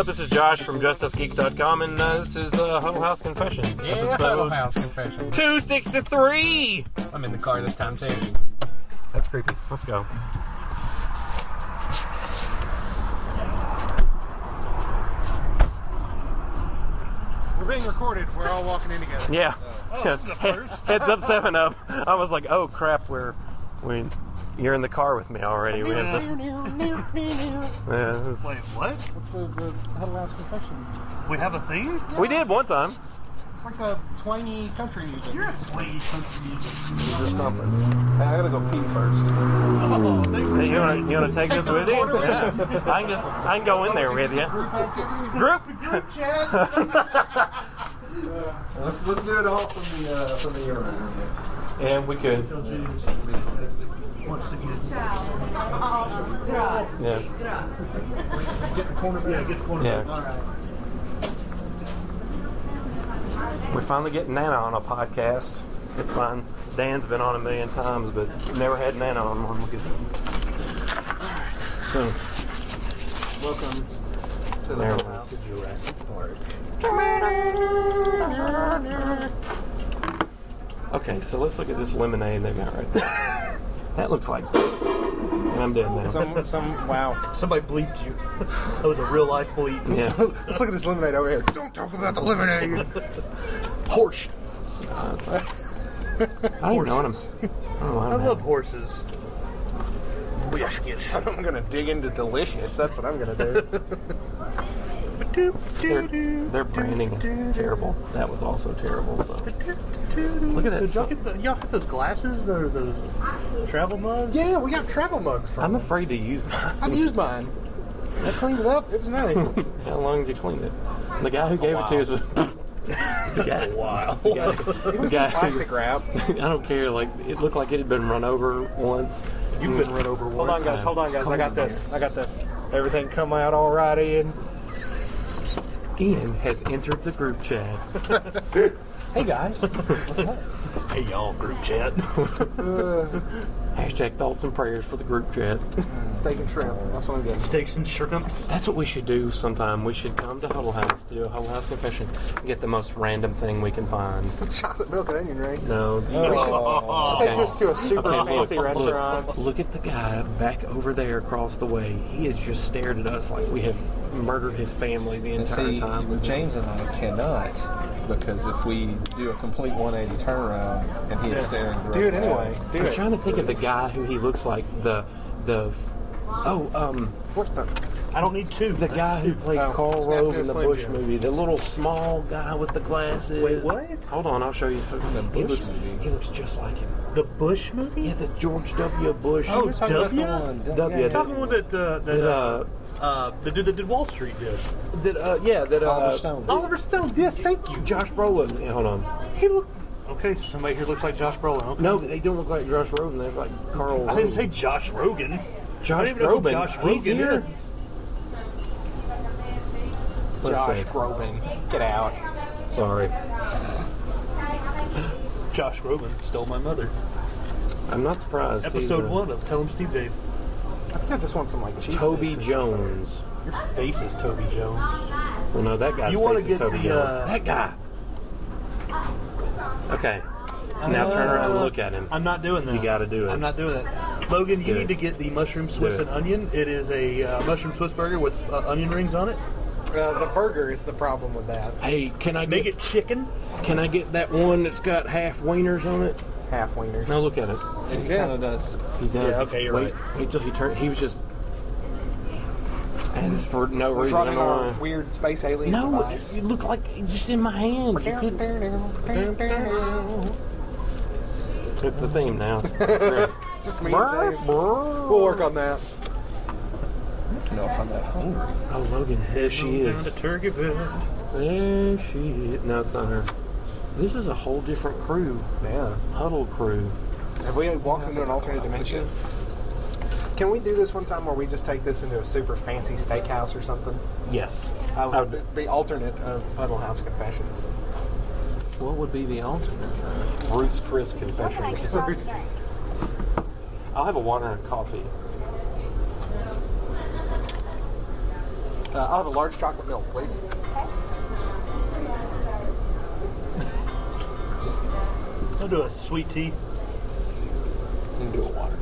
up? This is Josh from JustUsGeeks.com, and this is Huddle House Confessions. Yeah, episode Huddle House Confessions. 263! I'm in the car this time, too. That's creepy. Let's go. We're being recorded. We're all walking in together. Yeah. Oh, this is a first. Heads up, 7-Up. I was like, oh crap, you're in the car with me already. We have the... Yeah, it was- Wait, what? What's the Huddle House Confessions? We have a theme? We did one time. It's like a twangy country music. You're a swanky country music. Is this something? Hey, I gotta go pee first. Oh, thanks for Hey, sharing. you want to take this with you? Yeah. I can go in there with you. Group activity? Group chat? let's do it all from the urinal. And we could. Once again. Yeah. Get the corner. Yeah, get the corner. Yeah. All right. We're finally getting Nana on a podcast. It's fine. Dan's been on a million times, but never had Nana on one. Alright, so Welcome to the There Huddle we House. Jurassic Park. okay, so let's look at this lemonade they got right there. That looks like and I'm dead now. Wow. Somebody bleeped you. That was a real life bleep. Yeah. Let's look at this lemonade over here. Don't talk about the lemonade. Horse. I don't even know what I love horses. I'm gonna dig into delicious. That's what I'm gonna do. Their branding is terrible. That was also terrible. So look at that. So y'all get those glasses? Those travel mugs? Yeah, we got travel mugs from. I'm afraid to use mine. I've used mine. I cleaned it up. It was nice. How long did you clean it? The guy who gave it to us was the guy. Wow. It was some plastic wrap. I don't care. Like it looked like it had been run over once. You've been run over Hold once. on, guys. I got this. Everything come out all right, Ian. Ian has entered the group chat. Hey, guys. What's up? Hey, y'all, group chat. Hashtag thoughts and prayers for the group chat. Steak and shrimp. That's what I'm getting. Steaks and shrimps. That's what we should do sometime. We should come to Huddle House to do a Huddle House confession and get the most random thing we can find. Chocolate milk and onion rings. No. Let's take this to a super fancy restaurant. Look at the guy back over there across the way. He has just stared at us like we have murdered his family the entire time. James and I cannot, because if we do a complete 180 turnaround and he is staring directly Do it anyway. at us, Do I'm it. trying to think of the guy who he looks like What the? I don't need two. the guy who played Carl Snap Rove to a in the Slim Bush Jim. movie, the little small guy with the glasses. Wait, what? Hold on, I'll show you. The Bush movie. He looks just like him. The Bush movie? Yeah, the George W. Bush. Oh, We're talking about the W? one. W. Yeah. Talking about the dude that did Wall Street did. Oliver Stone. Oliver Stone. Yes, thank you. Josh Brolin. Yeah, hold on. He looked. Okay, so somebody here looks like Josh Brolin. Okay. No, they don't look like Josh Brolin. They look like Carl. I didn't Rove. say Josh Rogan. Josh I don't even know who Groban. Josh He's Rogan here. is. Let's Josh see. Groban. Get out. Sorry, Josh Groban stole my mother. I'm not surprised. Episode He's, 1 of Tell Him Steve Dave. I think I just want some like cheese. Toby sticks. Jones. Your face is Toby Jones. Well, no, that guy's You wanna face is get Toby the, Jones. That guy. Okay. Now turn around and look at him. I'm not doing that. You gotta do it. I'm not doing it. Logan, you Do need it. to get the mushroom Swiss Do it. and onion. It is a mushroom Swiss burger with onion rings on it. The burger is the problem with that. Hey, can I Make get it chicken. Can I get that one that's got half wieners on it? Half wieners. No, look at it. And he Yeah. kind of does. He does. Yeah, okay, you're wait, right. Wait till he turned. He was just. And it's for no We reason. brought I in don't our know why. weird space alien No, device. it looked like just in my hand. You could, it's the theme now. It's great. Just me and James. We'll work on that. I don't know if I'm that hungry. Oh, Logan, there she is. Down to Turkeyville. There she is. No, it's not her. This is a whole different crew. Yeah. Huddle crew. Have we walked into an alternate dimension? Can we do this one time where we just take this into a super fancy steakhouse or something? Yes. The alternate of Huddle House Confessions. What would be the alternate? Ruth's Chris Confessions. I'll have a water and coffee. I'll have a large chocolate milk, please. I'll do a sweet tea. And do a water.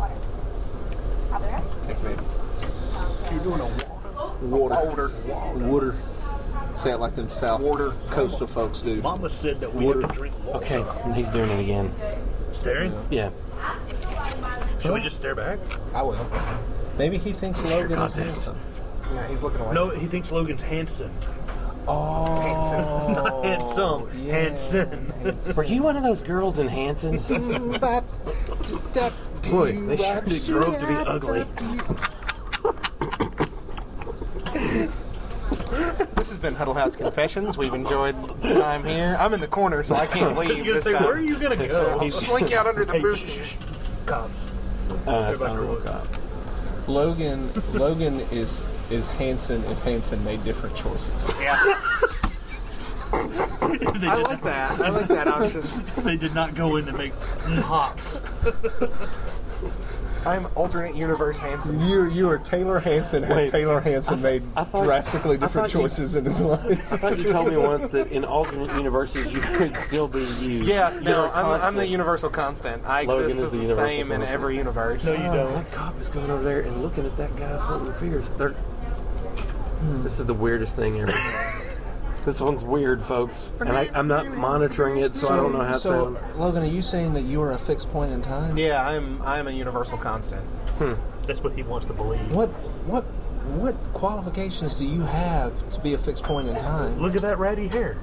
Thanks, baby. You're doing a Water. Water. Say it like them South coastal folks do. Mama said that we have to drink water. Okay, he's doing it again. Staring? Yeah. Should we just stare back? I will. Maybe he thinks Stare Logan is contest. handsome. Yeah, he's looking away. No, he thinks Logan's Hanson. Handsome. Not handsome. yeah. Hanson. Were you one of those girls in Hanson? Boy, they sure did grow up to be ugly. This has been Huddle House Confessions. We've enjoyed the time here. I'm in the corner, so I can't leave. I was gonna this say, time. where are you gonna go? I'll slink out under the Hey, booth. shh. Cops. That's Everybody not a real cool. cop. Logan is Hanson if Hanson made different choices. Yeah. I like that. I like that option. They did not go in to make hops. I'm alternate universe Hanson. You are Taylor Hanson had Wait, Taylor Hanson made I thought- drastically different thought you- choices in his life. I thought you told me once that in alternate universes you could still be you. Yeah, You're no, a I'm the constant. universal constant. I Logan exist is as the the universal same in constant. every universe. No, you don't. That cop is going over there and looking at that guy something fierce. This is the weirdest thing ever. This one's weird, folks. And I'm not monitoring it, so I don't know how it sounds. Logan, are you saying that you are a fixed point in time? Yeah, I'm a universal constant. That's what he wants to believe. What qualifications do you have to be a fixed point in time? Look at that ratty hair.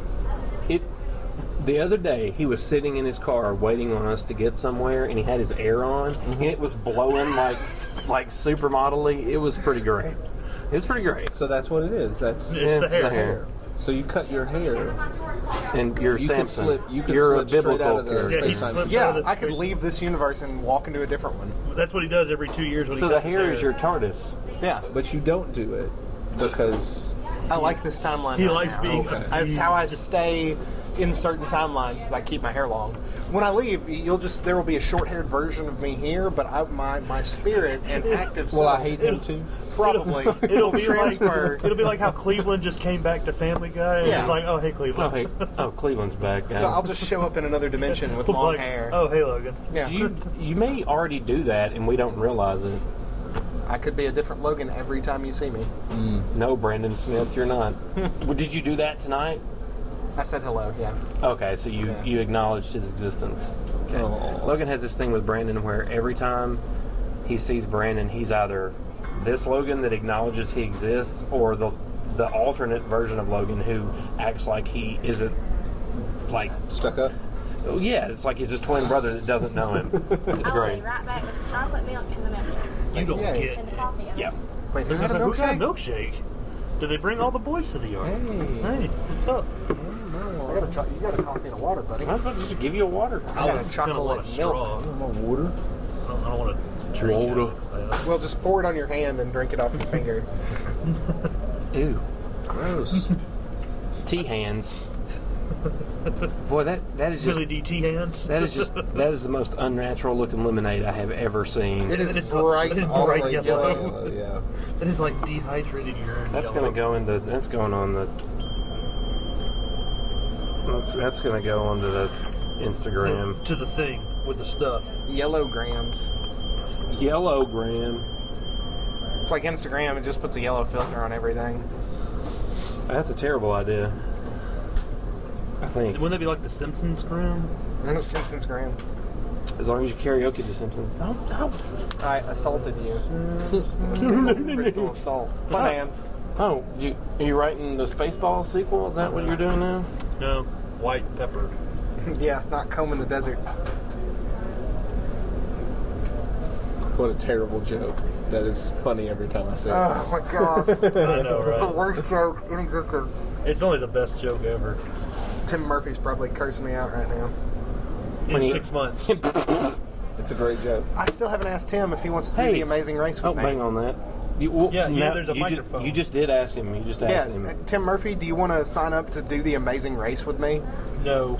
The other day, he was sitting in his car waiting on us to get somewhere, and he had his air on, and it was blowing like supermodel-y. It was pretty great. It was pretty great. So that's what it is. That's It's the It's hair. so you cut your hair. And you're You could Samson. slip. You could You're slip a straight biblical out of the character. Yeah, he space-time. slips out Yeah, of the I could space. leave this universe and walk into a different one. That's what he does every 2 years when So he the cuts his hair is your TARDIS. Yeah, But you don't do it because I like this timeline. He right likes now. being Okay. That's how I stay in certain timelines. Is I keep my hair long. When I leave, there will be a short-haired version of me here, but my spirit and active well, I self hate him too. probably It'll be transfer. like it'll be like how Cleveland just came back to Family Guy. And Yeah. It's like, oh hey Oh, Cleveland. hey. Oh, Cleveland's back, guys. So I'll just show up in another dimension with long Like, hair. oh hey Logan. Yeah, You may already do that, and we don't realize it. I could be a different Logan every time you see me. No, Brandon Smith, you're not. Well, did you do that tonight? I said hello. Yeah. Okay, so you acknowledged his existence. Okay. Oh. Logan has this thing with Brandon where every time he sees Brandon, he's either this Logan that acknowledges he exists, or the alternate version of Logan who acts like he isn't, like, Stuck up. oh, yeah, it's like he's his twin brother that doesn't know him. It's I'll be great. right back with the chocolate milk and the milkshake You don't Yeah. get. and the coffee. Yeah. Wait, who's Who got a got a milkshake? milkshake? Did they bring all the boys to the yard? Hey. What's up? You got a coffee and a water, buddy. I was about to just give you a water. I got a gonna chocolate want a milk. straw. Water. I don't want to drink Water. it. Well, just pour it on your hand and drink it off your finger. Ew. Gross. Tea hands. Boy, that is just Billy DT hands. that is the most unnatural looking lemonade I have ever seen. It is It's bright, bright bright yellow. yellow. Yeah. That is like dehydrated urine. That's yellow. going on the. That's gonna go onto the Instagram. To the thing with the stuff. Yellow grams. Yellowgram. It's like Instagram. It just puts a yellow filter on everything. That's a terrible idea. I think. Wouldn't that be like the Simpsons gram? And a Simpsons gram. As long as you karaoke The Simpsons. No. I assaulted you. A single crystal of salt. My hands. Oh, are you writing the Spaceballs sequel? Is that what you're doing now? No, white pepper. Yeah, not combing the desert. What a terrible joke. That is funny every time I say it. Oh my gosh. It's I know, the right? worst joke in existence. It's only the best joke ever. Tim Murphy's probably cursing me out right now. In he- 6 months. It's a great joke. I still haven't asked Tim if he wants to do Hey. the Amazing Race with Oh, me. bang on that. There's a you microphone. you just did ask him. You just asked him. Tim Murphy, do you want to sign up to do the Amazing Race with me? No.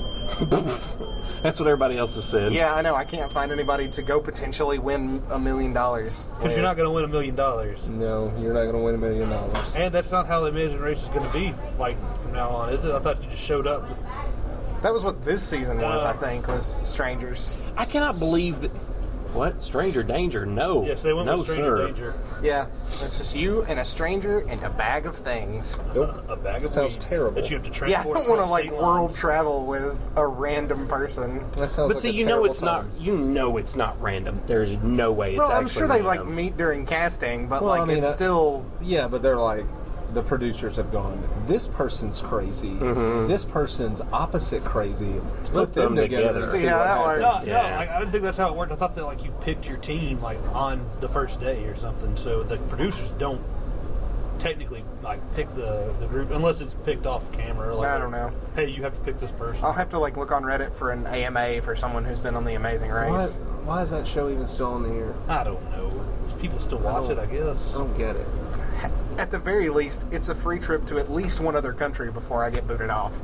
That's what everybody else has said. Yeah, I know. I can't find anybody to go potentially win $1 million. Because you're not going to win $1 million. No, you're not going to win $1 million. And that's not how the Amazing Race is going to be, like, from now on, is it? I thought you just showed up. That was what this season was, I think, was Strangers. I cannot believe that. What? Stranger danger? No. Yes, they went no, with Stranger sir. Danger. Yeah, it's just you and a stranger and a bag of things. A bag of Sounds weed terrible. that you have to Yeah, I transport. don't want to across like state world lines. travel with a random person. That sounds But like see, a you know terrible it's not. time. You know it's not random. There's no way it's Well, I'm actually sure they like random. meet during casting, but Well, like I mean, it's still. Yeah, but they're like, the producers have gone, this person's crazy. This person's opposite crazy. Let's Put put them them together. together. and see See how what that happens. works. No, Yeah. I didn't think that's how it worked. I thought that like you picked your team like on the first day or something. So the producers don't technically like pick the group unless it's picked off camera. Like, I don't know. Hey, you have to pick this person. I'll have to like look on Reddit for an AMA for someone who's been on The Amazing Race. Why is that show even still on the air? I don't know. People still watch it, I guess. I don't get it. At the very least, it's a free trip to at least one other country before I get booted off.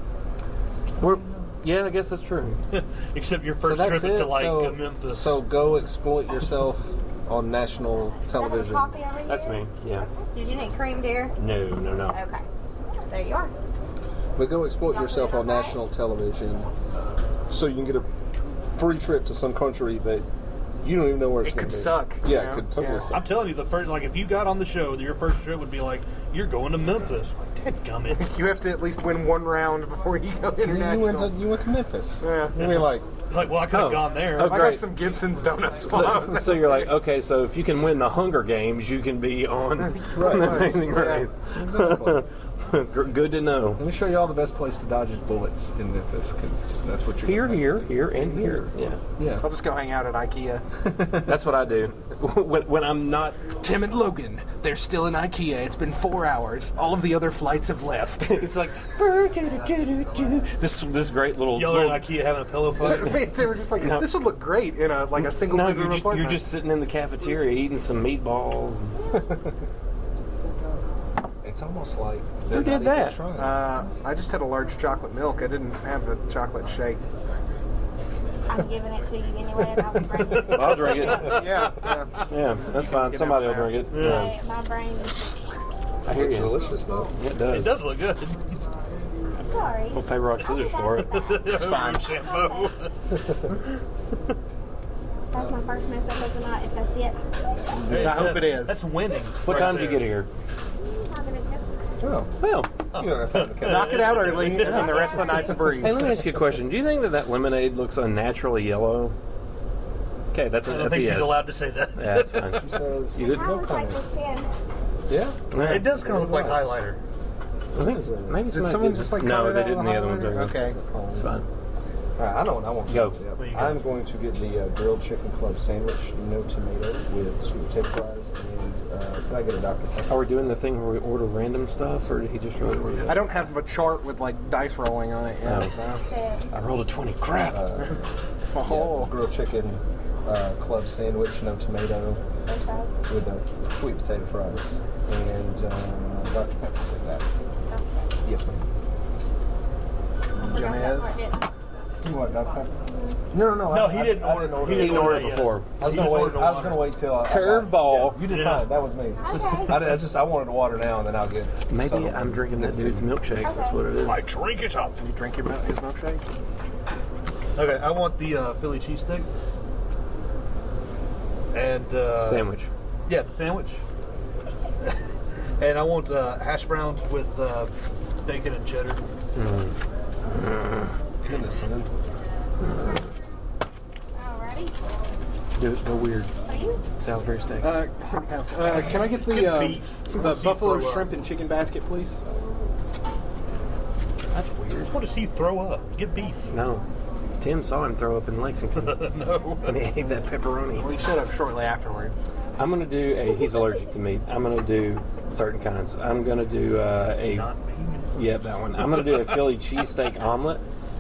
Yeah, I guess that's true. Except your So first that's trip is it. to like so, Memphis. So go exploit yourself on national television. Coffee over here? That's me. Yeah. Did you need cream, dear? No, no, no. Okay. There you are. But go exploit yourself on national television so you can get a free trip to some country that you don't even know where it's It going could to be. suck, Yeah, you it know? could totally Yeah. suck. I'm telling you, the first like if you got on the show, your first trip would be like you're going to Memphis. Like, dadgummit. You have to at least win one round before you go international. You went to Memphis. Yeah. You mean like, It's like, well, I could have Oh. gone there. Oh, I got great. some Gibson's donuts while I was So you're like, okay, so if you can win the Hunger Games, you can be on Right. the Amazing Yeah. Race. exactly. Good to know. Let me show you all the best place to dodge bullets in Memphis, because that's what you're Here, gonna here, here, and here. Yeah, Yeah. I'll just go hang out at IKEA. that's what I do when I'm not. Tim and Logan, they're still in IKEA. It's been 4 hours. All of the other flights have left. It's like this great little. Y'all are in IKEA having a pillow fight. They were just like, No. this would look great in a like a single No, bedroom you're apartment. just sitting in the cafeteria eating some meatballs. It's almost like Who they're did not even that? trying. I just had a large chocolate milk. I didn't have the chocolate shake. I'm giving it to you anyway, and I'll bring it. Well, I'll drink it. Yeah, yeah. Yeah, that's fine. Get Somebody will out drink it. Hey, my brain. I hear It's you. delicious, though. It It does. does look good. Sorry. We'll pay rock scissors for it. It's fine. Shampoo. That's my first mess up of the night, if that's it. I hope it is. That's winning. What time did you get here? 5 minutes ago. Oh, Well, you don't have time to catch Knock it out early, and the rest of the night's a breeze. hey, let me ask you a question. Do you think that lemonade looks unnaturally yellow? Okay, that's a I don't that's a think yes. she's allowed to say that. Yeah, that's fine. She says, You did Mine looks like this pen. yeah. It does kind of look like highlighter. I think maybe Did someone just like no, color they that didn't. with The other ones highlighter? are Okay. It's fine. All right, I know what I want to Go. do. What you got? I'm going to get the grilled chicken club sandwich, no tomato, with sweet potato fries, and can I get a Dr. Pepper? Are we doing the thing where we order random stuff, or did he just really order I that? don't have a chart with like dice rolling on it yet. Oh. So. Said, I rolled a 20. Crap. Oh. Grilled chicken club sandwich, no tomato, those guys. with sweet potato fries, and Dr. Pepper with that. Yes, ma'am. I forgot that part, Janice. didn't I? You want Dr. Pepper? No, No, he didn't order. He didn't order it that yet. before. I was He gonna just wait. ordered I was water. gonna wait till Curveball. You did Yeah. fine. That was me. Okay. I wanted water now, and then I'll get. Maybe some. I'm drinking that dude's milkshake. That's what it is. I drink it up. You drink his milkshake? Okay, I want the Philly cheesesteak. And Sandwich. Yeah, the sandwich. And I want hash browns with bacon and cheddar. Goodness, son. Alrighty. Do it. Go weird. Are you? Salisbury steak. Can I get the Get beef. the Let's see buffalo throw up. shrimp and chicken basket, please? That's weird. What does he throw up? Get beef. No. Tim saw him throw up in Lexington. No. And he ate that pepperoni. Well, he showed up shortly afterwards. I'm gonna do a. He's allergic to meat. I'm gonna do certain kinds. I'm gonna do a. Not me. Yep, that one. I'm gonna do a Philly cheesesteak omelet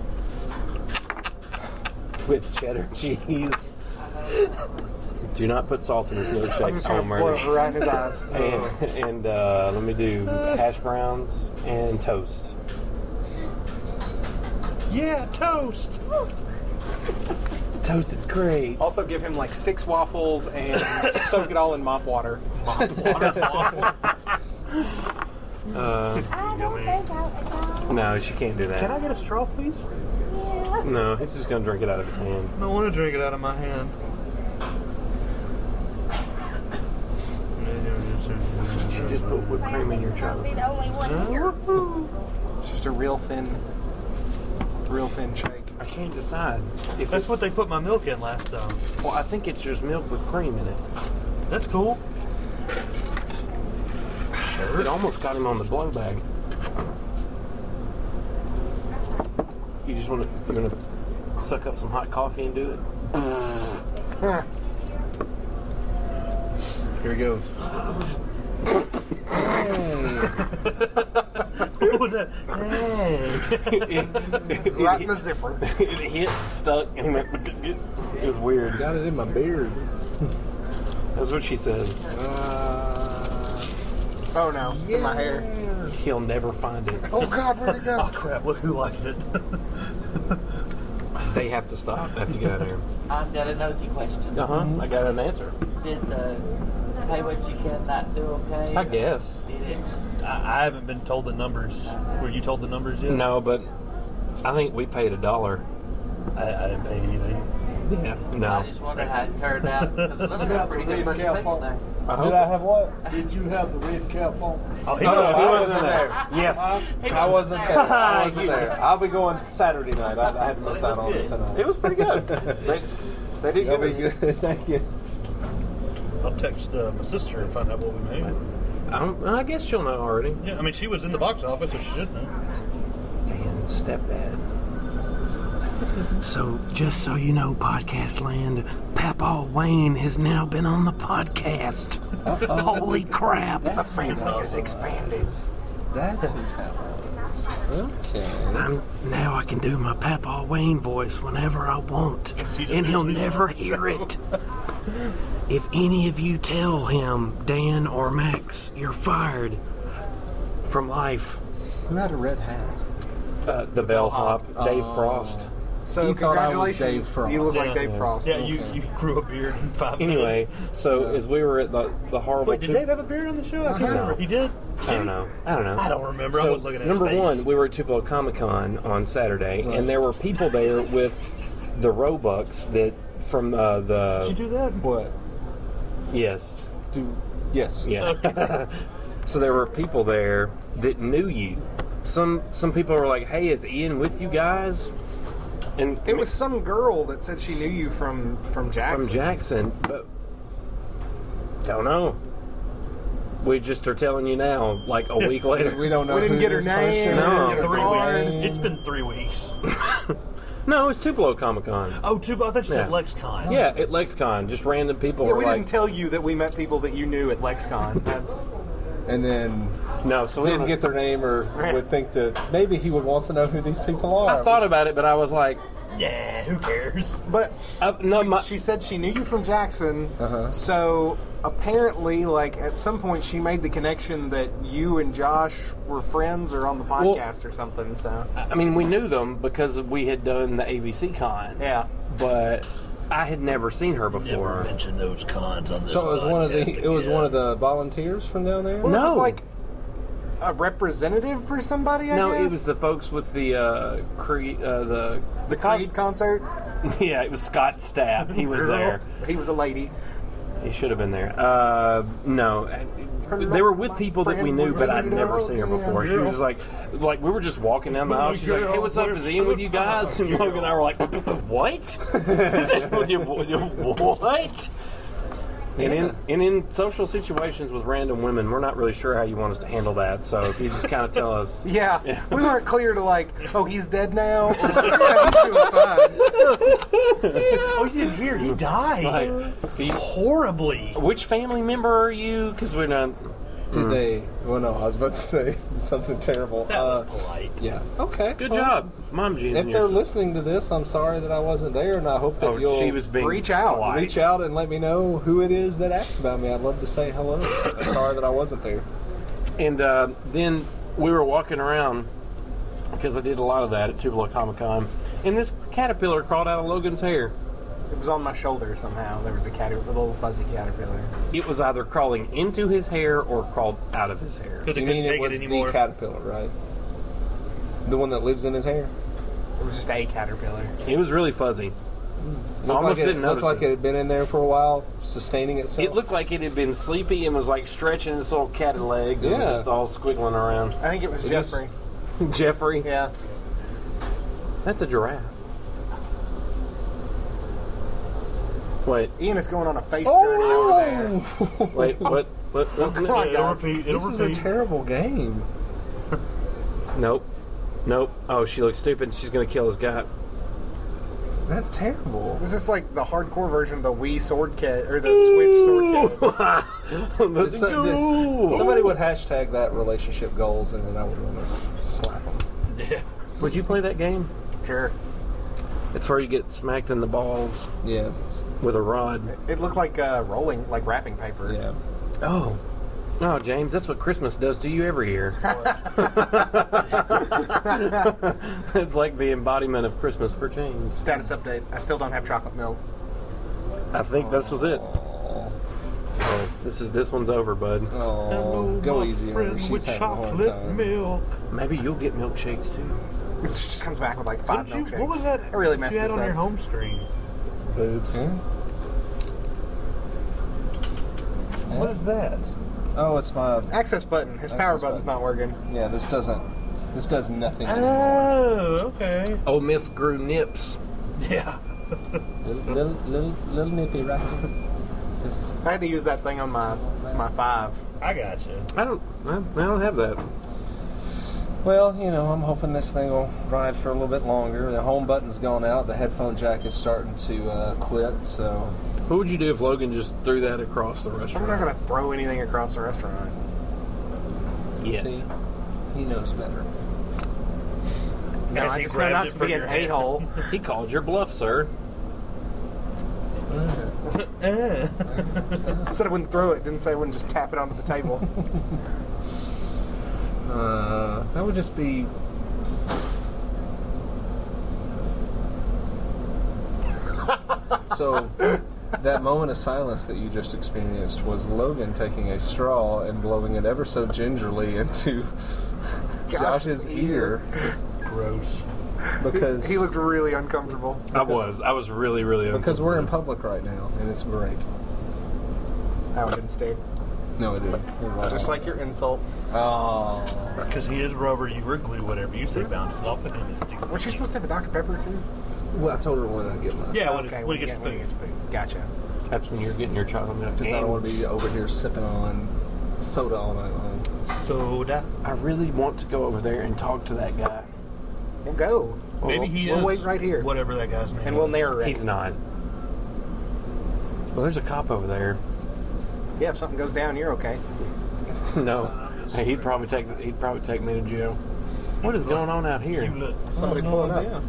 with cheddar cheese. Do not put salt in this I'm milkshake. just I'll gonna blow murder it right in his eyes. And let me do hash browns and toast. Yeah, toast. Toast is great. Also, give him like 6 waffles and soak it all in mop water. I don't think I'll No, she can't do that. Can I get a straw, please? Yeah. No, he's just gonna drink it out of his hand. I don't want to drink it out of my hand. You should just put whipped cream in your Must chocolate. be the only one here. It's just a real thin shake. I can't decide. If That's it's, what they put my milk in last time. well, I think it's just milk with cream in it. That's cool. It almost got him on the blow bag. You just want to, you're gonna suck up some hot coffee and do it. Here he goes. What was that? Hey. Right in the zipper. It hit, stuck, and he went. It was weird. Got it in my beard. That's what she said. Oh no, it's in my hair. He'll never find it. Oh God, where'd it go? Oh crap! Look who likes it. They have to stop. They have to get out of here. I've got a nosy question. I got an answer. Did the pay what you can not do okay? I guess. Did it? I haven't been told the numbers. Were you told the numbers yet? No, but I think we paid $1. I didn't pay anything. Yeah. I No. just wonder how it turned out. Because it looked like a pretty good bunch of people there. I Did hope. I have what? Did you have the red cap on? Oh, he No, knows. he wasn't there. Yes. I wasn't there. I wasn't there. I'll be going Saturday night. I had to miss out on it tonight. It was pretty good. They did That'll be good. good. Thank you. I'll text my sister and find out what we made. I guess she'll know already. Yeah, I mean, she was in the box office, so she should know. Dan, stepdad. So, just so you know, podcast land, Papa Wayne has now been on the podcast. Holy crap! The family is expanded. That's who that was. Okay. Now I can do my Papa Wayne voice whenever I want, and he'll never hear it. If any of you tell him, Dan or Max, you're fired from life. Who had a red hat? The bellhop, Dave Frost. So You thought I was congratulations, Dave Frost. you look like Yeah. Dave Frost. Yeah, you grew a beard in 5 Anyway, minutes. so as we were at the horrible. Wait, did Dave have a beard on the show? I can't remember. He did? I don't know. I don't remember. I So, wasn't looking at his number face. one, we were at Tupelo Comic Con on Saturday, and there were people there with the Roebucks that from Did the you do that? What? yes, Yes. yeah. So there were people there that knew you. Some people were like, "Hey, is Ian with you guys?" And It was some girl that said she knew you from Jackson. from Jackson, but don't know. We just are telling you now, like a week later. We don't know. We didn't who get her this name. person No. is. 3 Card. weeks. It's been 3 weeks. No, it's Tupelo Comic Con. Oh, I thought you said Yeah. LexCon. Yeah, at LexCon, just random people Yeah, were we like, didn't tell you that we met people that you knew at LexCon. That's And then "No." So we didn't don't- get their name or would think that maybe he would want to know who these people are. I thought about it, but I was like, Yeah, who cares? but no, she said she knew you from Jackson. Uh-huh. So apparently, like at some point, she made the connection that you and Josh were friends or on the podcast or something. So I mean, we knew them because we had done the AVC con. yeah, But I had never seen her Never before. mention those cons on this So it was one of the. podcast It was again. one of the volunteers from down there. well, it was No. like a representative for somebody. I No, guess? it was the folks with the Creed, the Creed concert. Yeah, it was Scott Stapp. He was there. He was a lady. He should have been there. No, they were with people that we knew, but I'd never seen her before. She was just like we were just walking down the aisle. She's like, "Hey, what's up? Is Ian with you guys?" And Logan and I were like, "What? What?" And in social situations with random women, we're not really sure how you want us to handle that. So if you just kind of tell us, Yeah, we weren't clear to like, oh, he's dead now. Or, yeah, he's doing fine. Oh, you didn't hear? He died. like, do you, Horribly. which family member are you? Because we're not. Did they? Well, no, I was about to say something terrible. That was polite. Yeah. Okay. Good well, job, Mom Jeans. If they're listening to this, I'm sorry that I wasn't there, and I hope that you'll she was being Reach out. polite. reach out and let me know who it is that asked about me. I'd love to say hello. I'm sorry that I wasn't there. And then we were walking around because I did a lot of that at Tupelo Comic Con. And this caterpillar crawled out of Logan's hair. It was on my shoulder somehow. There was a little fuzzy caterpillar. It was either crawling into his hair or crawled out of his hair. Because You it mean couldn't it take was it the anymore. caterpillar, right? The one that lives in his hair? It was just a caterpillar. It was really fuzzy. Looked Almost like didn't it, looked notice like it. it had been in there for a while, sustaining itself. It looked like it had been sleepy and was like stretching its little catty leg and Yeah. was just all squiggling around. I think it was It just- Jeffrey. Jeffrey, Yeah. that's a giraffe. Wait, Ian is going on a face journey over there. wait, what? Come on, It'll guys. repeat. It'll This is a repeat. terrible game. Nope. Oh, she looks stupid. She's gonna kill this guy. That's terrible. This is like the hardcore version of the Wii sword kit, or the Switch sword kit. Let's go. Somebody would hashtag that relationship goals, and then I would want to slap them. Yeah. Would you play that game? Sure. It's where you get smacked in the balls Yeah, with a rod. It looked like rolling, like wrapping paper. yeah. Oh. No, James, that's what Christmas does to you every year. It's like the embodiment of Christmas for James. Status update. I still don't have chocolate milk. I think this was it. Oh, this one's over, bud. Oh, go my easy on friend her. She's with having a hard chocolate Oh. time. milk. Maybe you'll get milkshakes too. It just comes back with like 5 milkshakes. What was that? I really messed you had this on your up. home screen. Boobs. Yeah. What is that? Oh, it's my. Access button. His power Access button's button. not working. Yeah, this does nothing. Oh, okay. Oh, Miss grew nips. Yeah. Little nippy right here. Just I had to use that thing on my 5. I got you. I don't have that. well, you know, I'm hoping this thing will ride for a little bit longer. The home button's gone out. The headphone jack is starting to quit. So What would you do if Logan just threw that across the I'm restaurant? not going to throw anything across the restaurant. Yet. see, he knows better. No, As I he just know grabs not it to from be an your hand. a-hole. He called your bluff, sir. I said I wouldn't throw it. Didn't say I wouldn't just tap it onto the table. That would just be. So, that moment of silence that you just experienced was Logan taking a straw and blowing it ever so gingerly into Josh's ear Gross. because He looked really uncomfortable. I was really, really because we're in uncomfortable. public right now and it's great. That one didn't stay. No, it didn't. It wasn't. Just like your insult. Oh, Because he is rubber, you were glue, whatever you say bounces off of him. It sticks to Weren't you you. supposed to have a Dr. Pepper too? well, I told her when I get mine. Yeah, Okay, when he gets when food. you get to food. Gotcha. That's when you're getting your chocolate milk. Because I don't want to be over here sipping on soda all night long. Soda. I really want to go over there and talk to that guy. We'll go. Maybe he we'll is. wait right here. Whatever that guy's name And we'll is. narrate. He's not. Well, there's a cop over there. Yeah, if something goes down, you're okay. No, hey, he'd probably take me to jail. What is going on out here? You look. Somebody pulling up.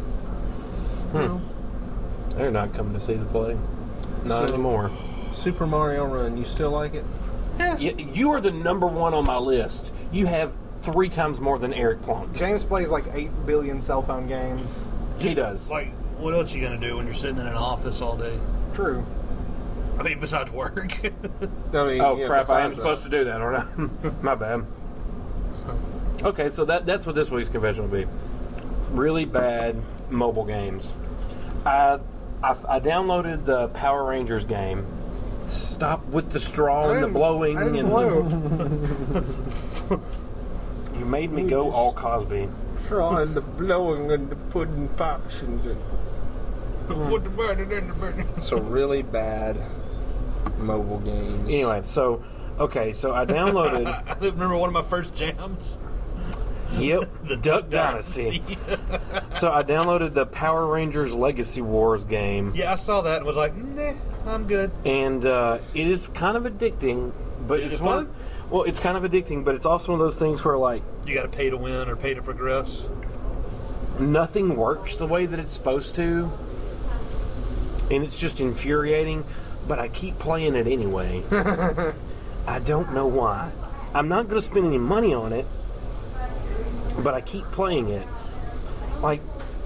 They're not coming to see the play. Not So- anymore. Super Mario Run, you still like it? You are the number one on my list. You have 3 times more than Eric Plonk. James plays like 8 billion cell phone games. He does. Like, what else you gonna do when you're sitting in an office all day? True. I mean, besides work. I mean, Oh yeah, crap! I am besides supposed to do that, aren't I? My bad. Okay, so that's what this week's confession will be. Really bad mobile games. I downloaded the Power Rangers game. Stop with the straw and the blowing. I didn't and blow. You made me go all Cosby. trying the blowing and the pudding pops and Put the burner in the burner. so really bad mobile games. Anyway, so I downloaded. I remember one of my first jams. Yep, The Duck Dynasty. So I downloaded the Power Rangers Legacy Wars game. Yeah, I saw that and was like, nah, I'm good. And it is kind of addicting, but Is it's it one. fun? Well, it's kind of addicting, but it's also one of those things where like You got to pay to win or pay to progress. nothing works the way that it's supposed to, and it's just infuriating. But I keep playing it anyway. I don't know why. I'm not going to spend any money on it, but I keep playing it. like,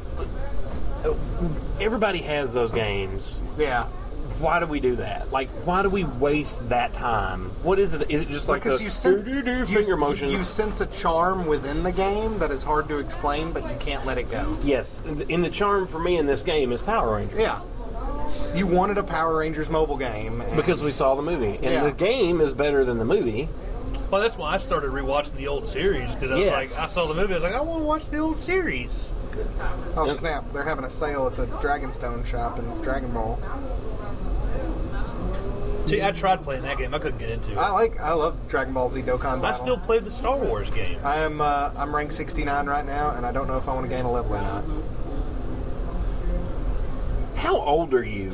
everybody has those games. Yeah. Why do we do that? Like, why do we waste that time? What is it? Is it just like Because a you sense finger motion? You sense a charm within the game that is hard to explain, but you can't let it go. Yes, and the charm for me in this game is Power Rangers. Yeah. You wanted a Power Rangers mobile game. And Because we saw the movie. And Yeah. the game is better than the movie. Well, that's why I started rewatching the old series because I was Yes. like, I saw the movie, I was like, I want to watch the old series. Oh snap! They're having a sale at the Dragonstone shop in Dragon Ball. See, I tried playing that game, I couldn't get into it. I love Dragon Ball Z Dokkan Battle. I still played the Star Wars game. I'm rank 69 right now, and I don't know if I want to gain a level or not. How old are you?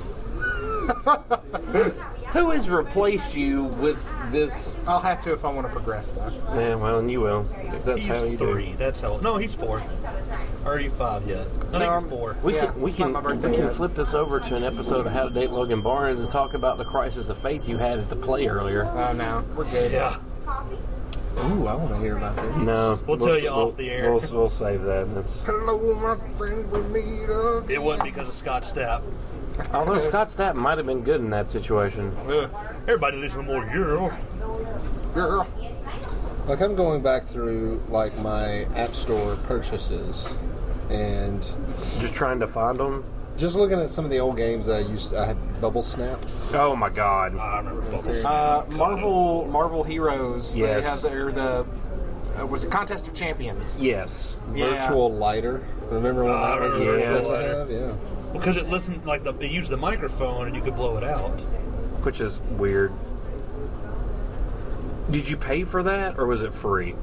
Who has replaced you with this? I'll have to if I want to progress, though. Yeah, well, and you will. 'Cause that's He's how you 3. do. That's how. No, he's 4. Or are you 5 yet? I think I'm- you're 4. We Yeah, can we it's not can my birthday we can yet. flip this over to an episode of How to Date Logan Barnes and talk about the crisis of faith you had at the play earlier. Oh no, we're good. Yeah. Ooh, I want to hear about that. No, We'll tell you off the air. We'll save that. That's Hello, my friend. We meet again. It wasn't because of Scott Stapp. although Scott Stapp might have been good in that situation. Everybody listen to more girl. Girl. Like, I'm going back through, like, my App Store purchases and Just trying to find them. just looking at some of the old games that I had Bubble Snap. Oh my God! I remember Bubbles. Marvel Heroes. Yes. They have their was it Contest of Champions? Yes, Yeah. Virtual Lighter. Remember when that was the remember virtual Virtual lighter? Lighter. Yeah. Because it listened like it used the microphone and you could blow it out. which is weird. Did you pay for that or was it free?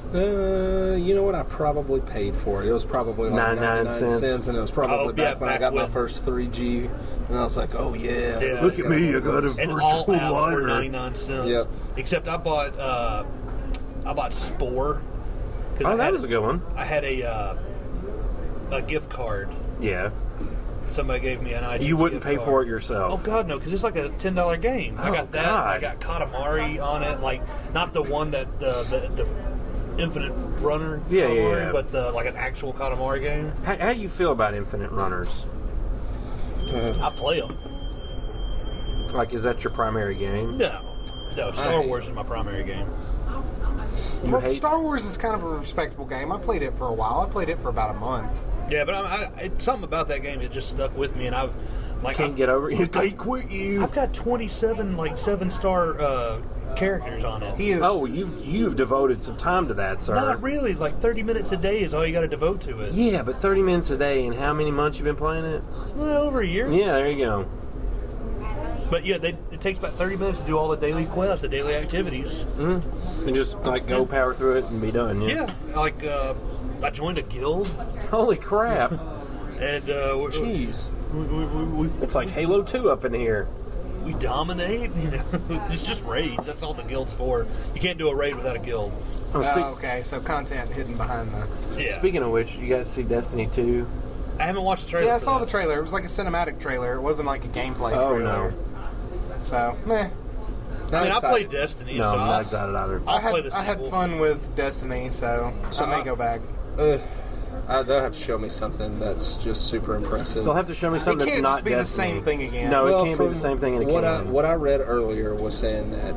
You know what? I probably paid for it. It was probably like 99 cents, and it was probably yeah, back when I back got my when. first 3G, and I was like, "Oh yeah, Yeah. Look at me, I got a And virtual all apps were lighter. 99 cents. Yep. Except I bought Spore. 'Cause Oh, I that had was a good one. I had a gift card. Yeah, Somebody gave me an iTunes you wouldn't gift pay card. for it Oh yourself. God, no! Because it's like a $10 game. I Oh, got that. God. I got Katamari on it, like not the one that the Infinite Runner Yeah, Katamari, yeah. but like an actual Katamari game. How do you feel about Infinite Runners? I play them. Like, is that your primary game? No, Star Wars is my primary game. You Well, hate- Star Wars is kind of a respectable game. I played it for a while. I played it for about a month. Yeah, but it's something about that game that just stuck with me, and I've Can't get over it. You can't quit you. I've got 27 7-star characters on it. He is. Oh, you've devoted some time to that, sir. Not really. Like 30 minutes a day is all you got to devote to it. Yeah, but 30 minutes a day, and how many months you been playing it? Well, over a year. Yeah, there you go. But yeah, it takes about 30 minutes to do all the daily quests, the daily activities. And just like go power through it and be done. Yeah. Yeah, like I joined a guild, Holy crap! and Jeez. It's like Halo 2 up in here. we dominate. You know, it's just raids. That's all the guild's for. You can't do a raid without a guild. Oh, Oh, okay, so content hidden behind the. Yeah. Speaking of which, you guys see Destiny 2? I haven't watched the trailer. Yeah, I for saw that. the trailer. It was like a cinematic trailer. It wasn't like a gameplay Oh, trailer. So, meh. I mean, I played Destiny, No, so I'm not excited either. I'll play I the had sequel. fun with Destiny, so I may go back. They'll have to show me something that's just super impressive. They'll have to show me something It can't that's just not be the Destiny. same thing again. No, Well, it can't be from the same thing in a what game. what I read earlier was saying that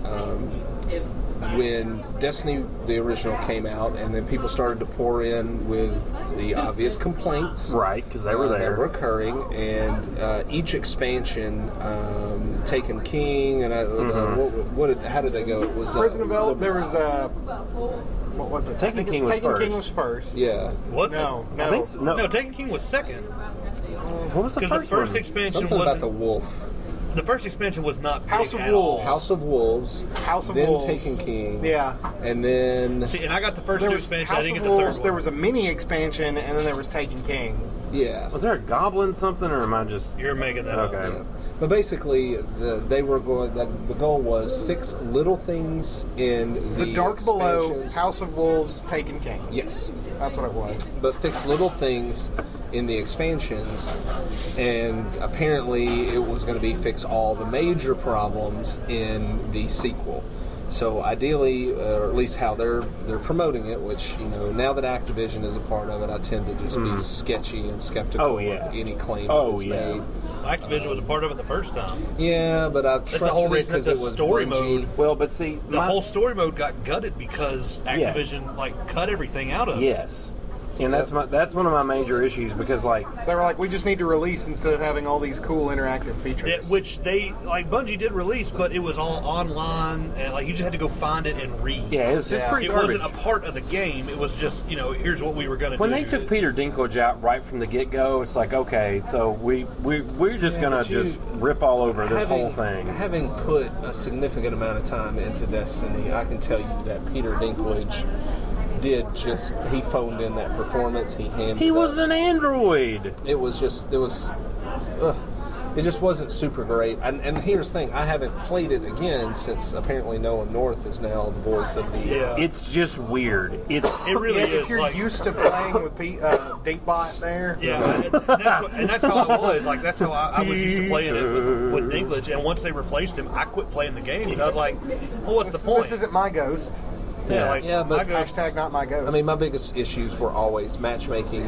when Destiny, the original, came out, and then people started to pour in with the obvious complaints. Right, because they were That there. were occurring, and each expansion, Taken King, and how did they go? It was Prison of El. There was a. What was it? Taken I think King it's was Taken first. King was first. Yeah, Was No, it? no. I think so. No, Taken King was second. What was the Because first, the first one? expansion something wasn't. about the wolf. The first expansion was not House big of at all. Wolves. House of Wolves. House of then Wolves. Taken King. Yeah. And then See, and I got the first There two was expansions. I House didn't of get the Wolves. third There one. was a mini expansion, and then there was Taken King. yeah. Was there a goblin something, or am I just... You're making that up. Okay. Yeah. But basically, they were going. The goal was fix little things in The Dark Below, expansions. House of Wolves, Taken King. Yes, That's what it was. but fix little things in the expansions, and apparently it was going to be fix all the major problems in the sequel. So ideally, or at least how they're promoting it, which now that Activision is a part of it, I tend to just be sketchy and skeptical of any claim that's made. Activision was a part of it the first time. Yeah, but I trust it because it was story Bungie. mode. Well, but see, The whole story mode got gutted because Activision cut everything out of it. Yes. And that's one of my major issues because they were like, we just need to release instead of having all these cool interactive features. Yeah, which they Bungie did release, but it was all online and you just had to go find it and read. Yeah, it's just pretty It garbage. wasn't a part of the game. It was just here's what we were going to do. When they took Peter Dinklage out right from the get-go, it's like, okay, so we're just going to just rip all over this whole thing. Having put a significant amount of time into Destiny, I can tell you that Peter Dinklage he phoned in that performance. He was an android. It just wasn't super great. And here's the thing, I haven't played it again since apparently Nolan North is now the voice of the... It's just weird. It really is. If you're used to playing with Dinkbot there... Yeah, and that's how I was. That's how I was used to playing it with Dinklage. And once they replaced him, I quit playing the game. And I was like, well, what's the point? This isn't my ghost. Yeah, but hashtag not my ghost. I mean, my biggest issues were always matchmaking,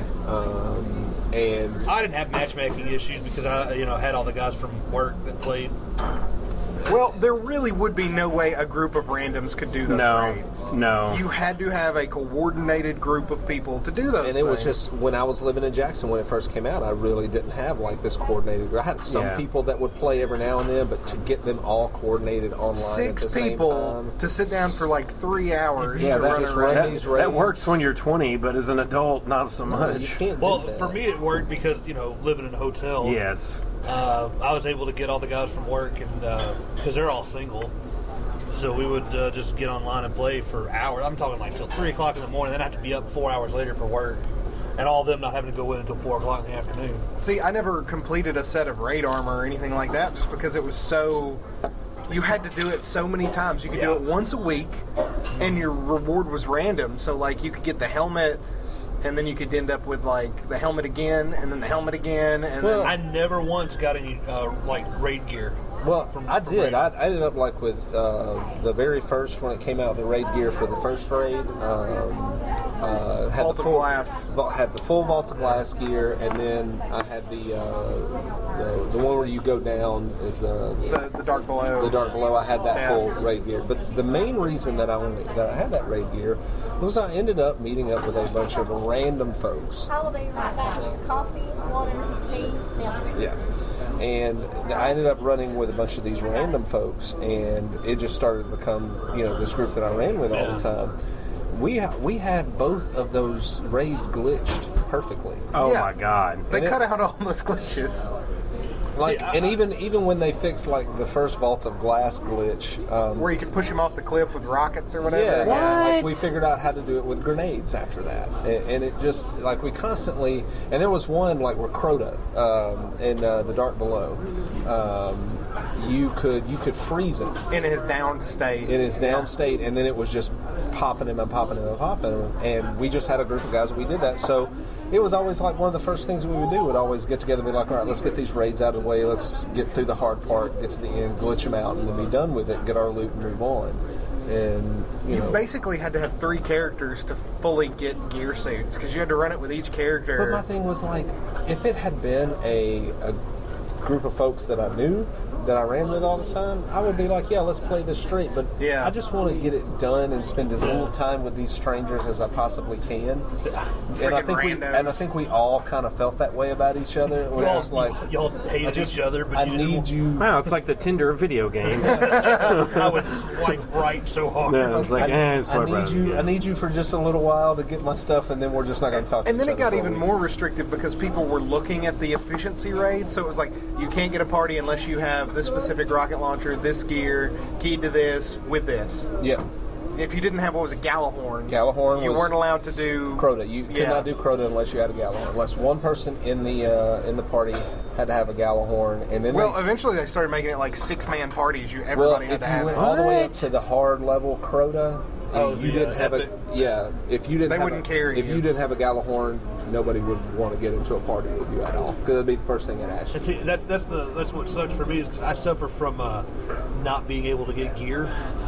and I didn't have matchmaking issues because I, had all the guys from work that played. Well, there really would be no way a group of randoms could do those raids. No. You had to have a coordinated group of people to do those And it was just, when I was living in Jackson when it first came out, I really didn't have this coordinated group. I had some people that would play every now and then, but to get them all coordinated online at the same time. 6 people to sit down for 3 hours to run a raid. these raids. That works when you're 20, but as an adult, not so much. You can't Well, do that. for me it worked because, living in a hotel. Yes. I was able to get all the guys from work, and because they're all single, so we would just get online and play for hours. I'm talking till 3 o'clock in the morning. Then I have to be up 4 hours later for work, and all of them not having to go in until 4 o'clock in the afternoon. See, I never completed a set of raid armor or anything like that, just because it was so. You had to do it so many times. You could do it once a week, and your reward was random. So you could get the helmet. And then you could end up with the helmet again, and then the helmet again, and then I never once got any raid gear. Well, I did. I ended up with the very first when it came out, the raid gear for the first raid. Had Vault of Glass. Had the full Vault of Glass gear, and then I had the one where you go down is the Dark Below. The Dark Below. I had that full raid gear, but the main reason that I had that raid gear was I ended up meeting up with a bunch of random folks. I'll be right back. Coffee, water, tea. Yeah. And I ended up running with a bunch of these random folks, and it just started to become, this group that I ran with all the time. We had both of those raids glitched perfectly. Oh my God! They cut out all those glitches. And even when they fixed the first Vault of Glass glitch, where you could push them off the cliff with rockets or whatever. Yeah, we figured out how to do it with grenades after that, and it just we constantly. And there was one where Crota in the Dark Below, you could freeze him in his down state. And then it was just popping him, and we just had a group of guys that we did that. So it was always one of the first things we would do. We'd always get together and be all right, let's get these raids out of the way, let's get through the hard part, get to the end, glitch them out, and then be done with it, get our loot and move on. And you basically had to have 3 characters to fully get gear suits, because you had to run it with each character. But my thing was if it had been a group of folks that I knew, that I ran with all the time, I would be let's play this straight. But I just want to get it done and spend as little time with these strangers as I possibly can. And I think we all kind of felt that way about each other. It was just y'all hated each other, but I need you. Wow, it's like the Tinder of video games. I would swipe right so hard. No, it's I need you for just a little while to get my stuff, and then we're just not going to talk. And then it got even more restrictive because people were looking at the efficiency raid. So it was you can't get a party unless you have this specific rocket launcher, this gear, keyed to this, with this. Yeah. If you didn't have, what was it, Gallahorn? You weren't allowed to do Crota. You could not do Crota unless you had a Gallahorn. Unless one person in the party had to have a Gallahorn, and then eventually they started making it 6-man parties. Everybody had to have it. If you went all the way up to the hard level Crota, you didn't have epic. if you didn't, they wouldn't carry. If you didn't have a Gallahorn, nobody would want to get into a party with you at all, because it'd be the first thing I'd ask you. And see, that's what sucks for me is because I suffer from not being able to get gear.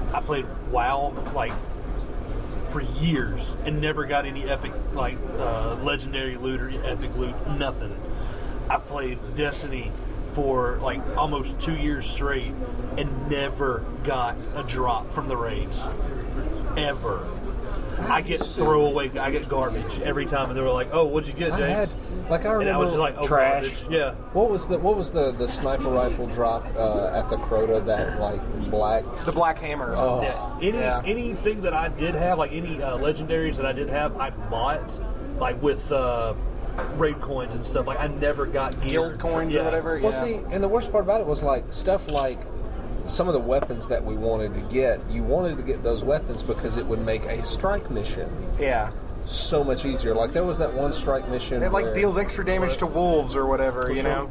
I played WoW like for years and never got any epic like legendary loot or epic loot, nothing. I played Destiny for like almost 2 years straight and never got a drop from the raids. Ever. I get throwaway, I get garbage every time, and they were like, "Oh, what'd you get, James?" I remember, and I was just like, "Oh, trash." Garbage. Yeah. What was the sniper rifle drop at the Crota? That like black. The Black Hammer. Oh, Yeah. Anything that I did have, like any legendaries that I did have, I bought like with raid coins and stuff. Like I never got gear. Guild coins or whatever. Well, yeah. see, and the worst part about it was like stuff like some of the weapons that we wanted to get. You wanted to get those weapons because it would make a strike mission Yeah. so much easier. Like there was that one strike mission. It like where- deals extra damage to wolves or whatever, you know?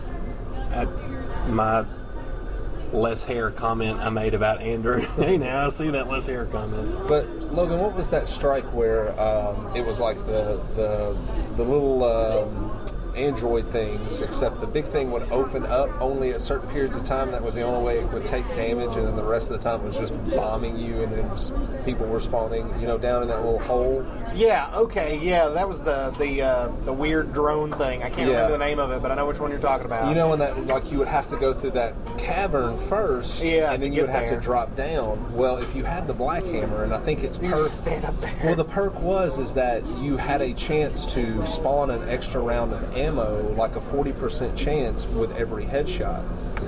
My less hair comment I made about Andrew. Hey, now I see that less hair comment. But Logan, what was that strike where it was like the little Android things, except the big thing would open up only at certain periods of time. That was the only way it would take damage, and then the rest of the time it was just bombing you, and then people were spawning, down in that little hole. Yeah, okay, yeah, that was the weird drone thing. I can't remember the name of it, but I know which one you're talking about. When that, like, you would have to go through that cavern first, and then you would have to drop down. Well, if you had the Black Hammer, and I think it's you just stand up there. Well, the perk is that you had a chance to spawn an extra round of ammo, like a 40% chance with every headshot.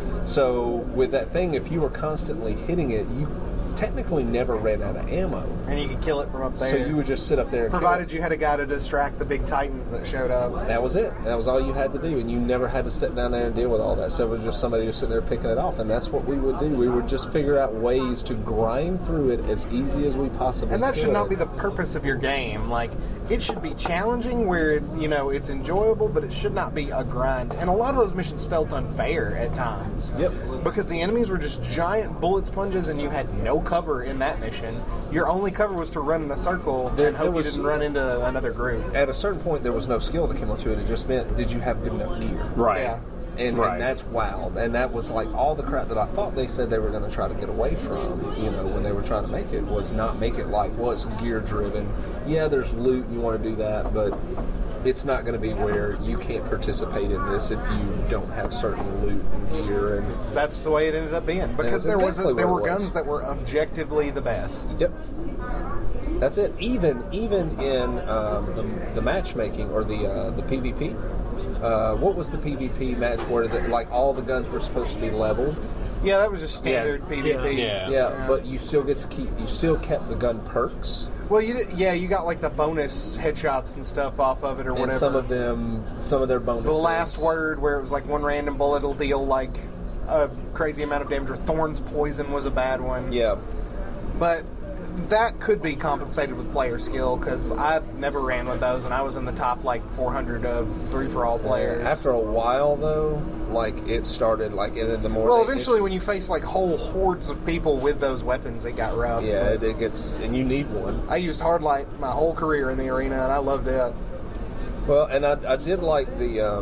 So with that thing, if you were constantly hitting it, you technically never ran out of ammo. And you could kill it from up there. So you would just sit up there and provided you had a guy to distract the big titans that showed up. That was it. That was all you had to do, and you never had to step down there and deal with all that stuff. It was just somebody just sitting there picking it off, and that's what we would do. We would just figure out ways to grind through it as easy as we possibly could. And that should not be the purpose of your game. Like, it should be challenging where, it's enjoyable, but it should not be a grind. And a lot of those missions felt unfair at times. Yep. Because the enemies were just giant bullet sponges, and you had no cover in that mission. Your only cover was to run in a circle and hope you didn't run into another group. At a certain point, there was no skill that came onto it. It just meant, did you have good enough gear? Right. Yeah. And that's wild. And that was like all the crap that I thought they said they were going to try to get away from, when they were trying to make it, was not make it like, well, it's gear driven. Yeah, there's loot and you want to do that, but it's not going to be where you can't participate in this if you don't have certain loot and gear. And that's the way it ended up being. Because there were guns that were objectively the best. Yep. That's it. Even in the matchmaking or the PvP. What was the PvP match where like all the guns were supposed to be leveled? Yeah, that was just standard PvP. Yeah, but you still get to you still kept the gun perks. Well, you got like the bonus headshots and stuff off of it or whatever. And some of their bonuses. The last word where it was like one random bullet will deal like a crazy amount of damage, or Thorn's Poison was a bad one. Yeah. But that could be compensated with player skill, because I never ran with those, and I was in the top like 400 of free-for-all players. After a while, though, like it started like, and then the more. Well, eventually, when you face like whole hordes of people with those weapons, it got rough. Yeah, it gets, and you need one. I used Hardlight my whole career in the arena, and I loved it. Well, and I did like the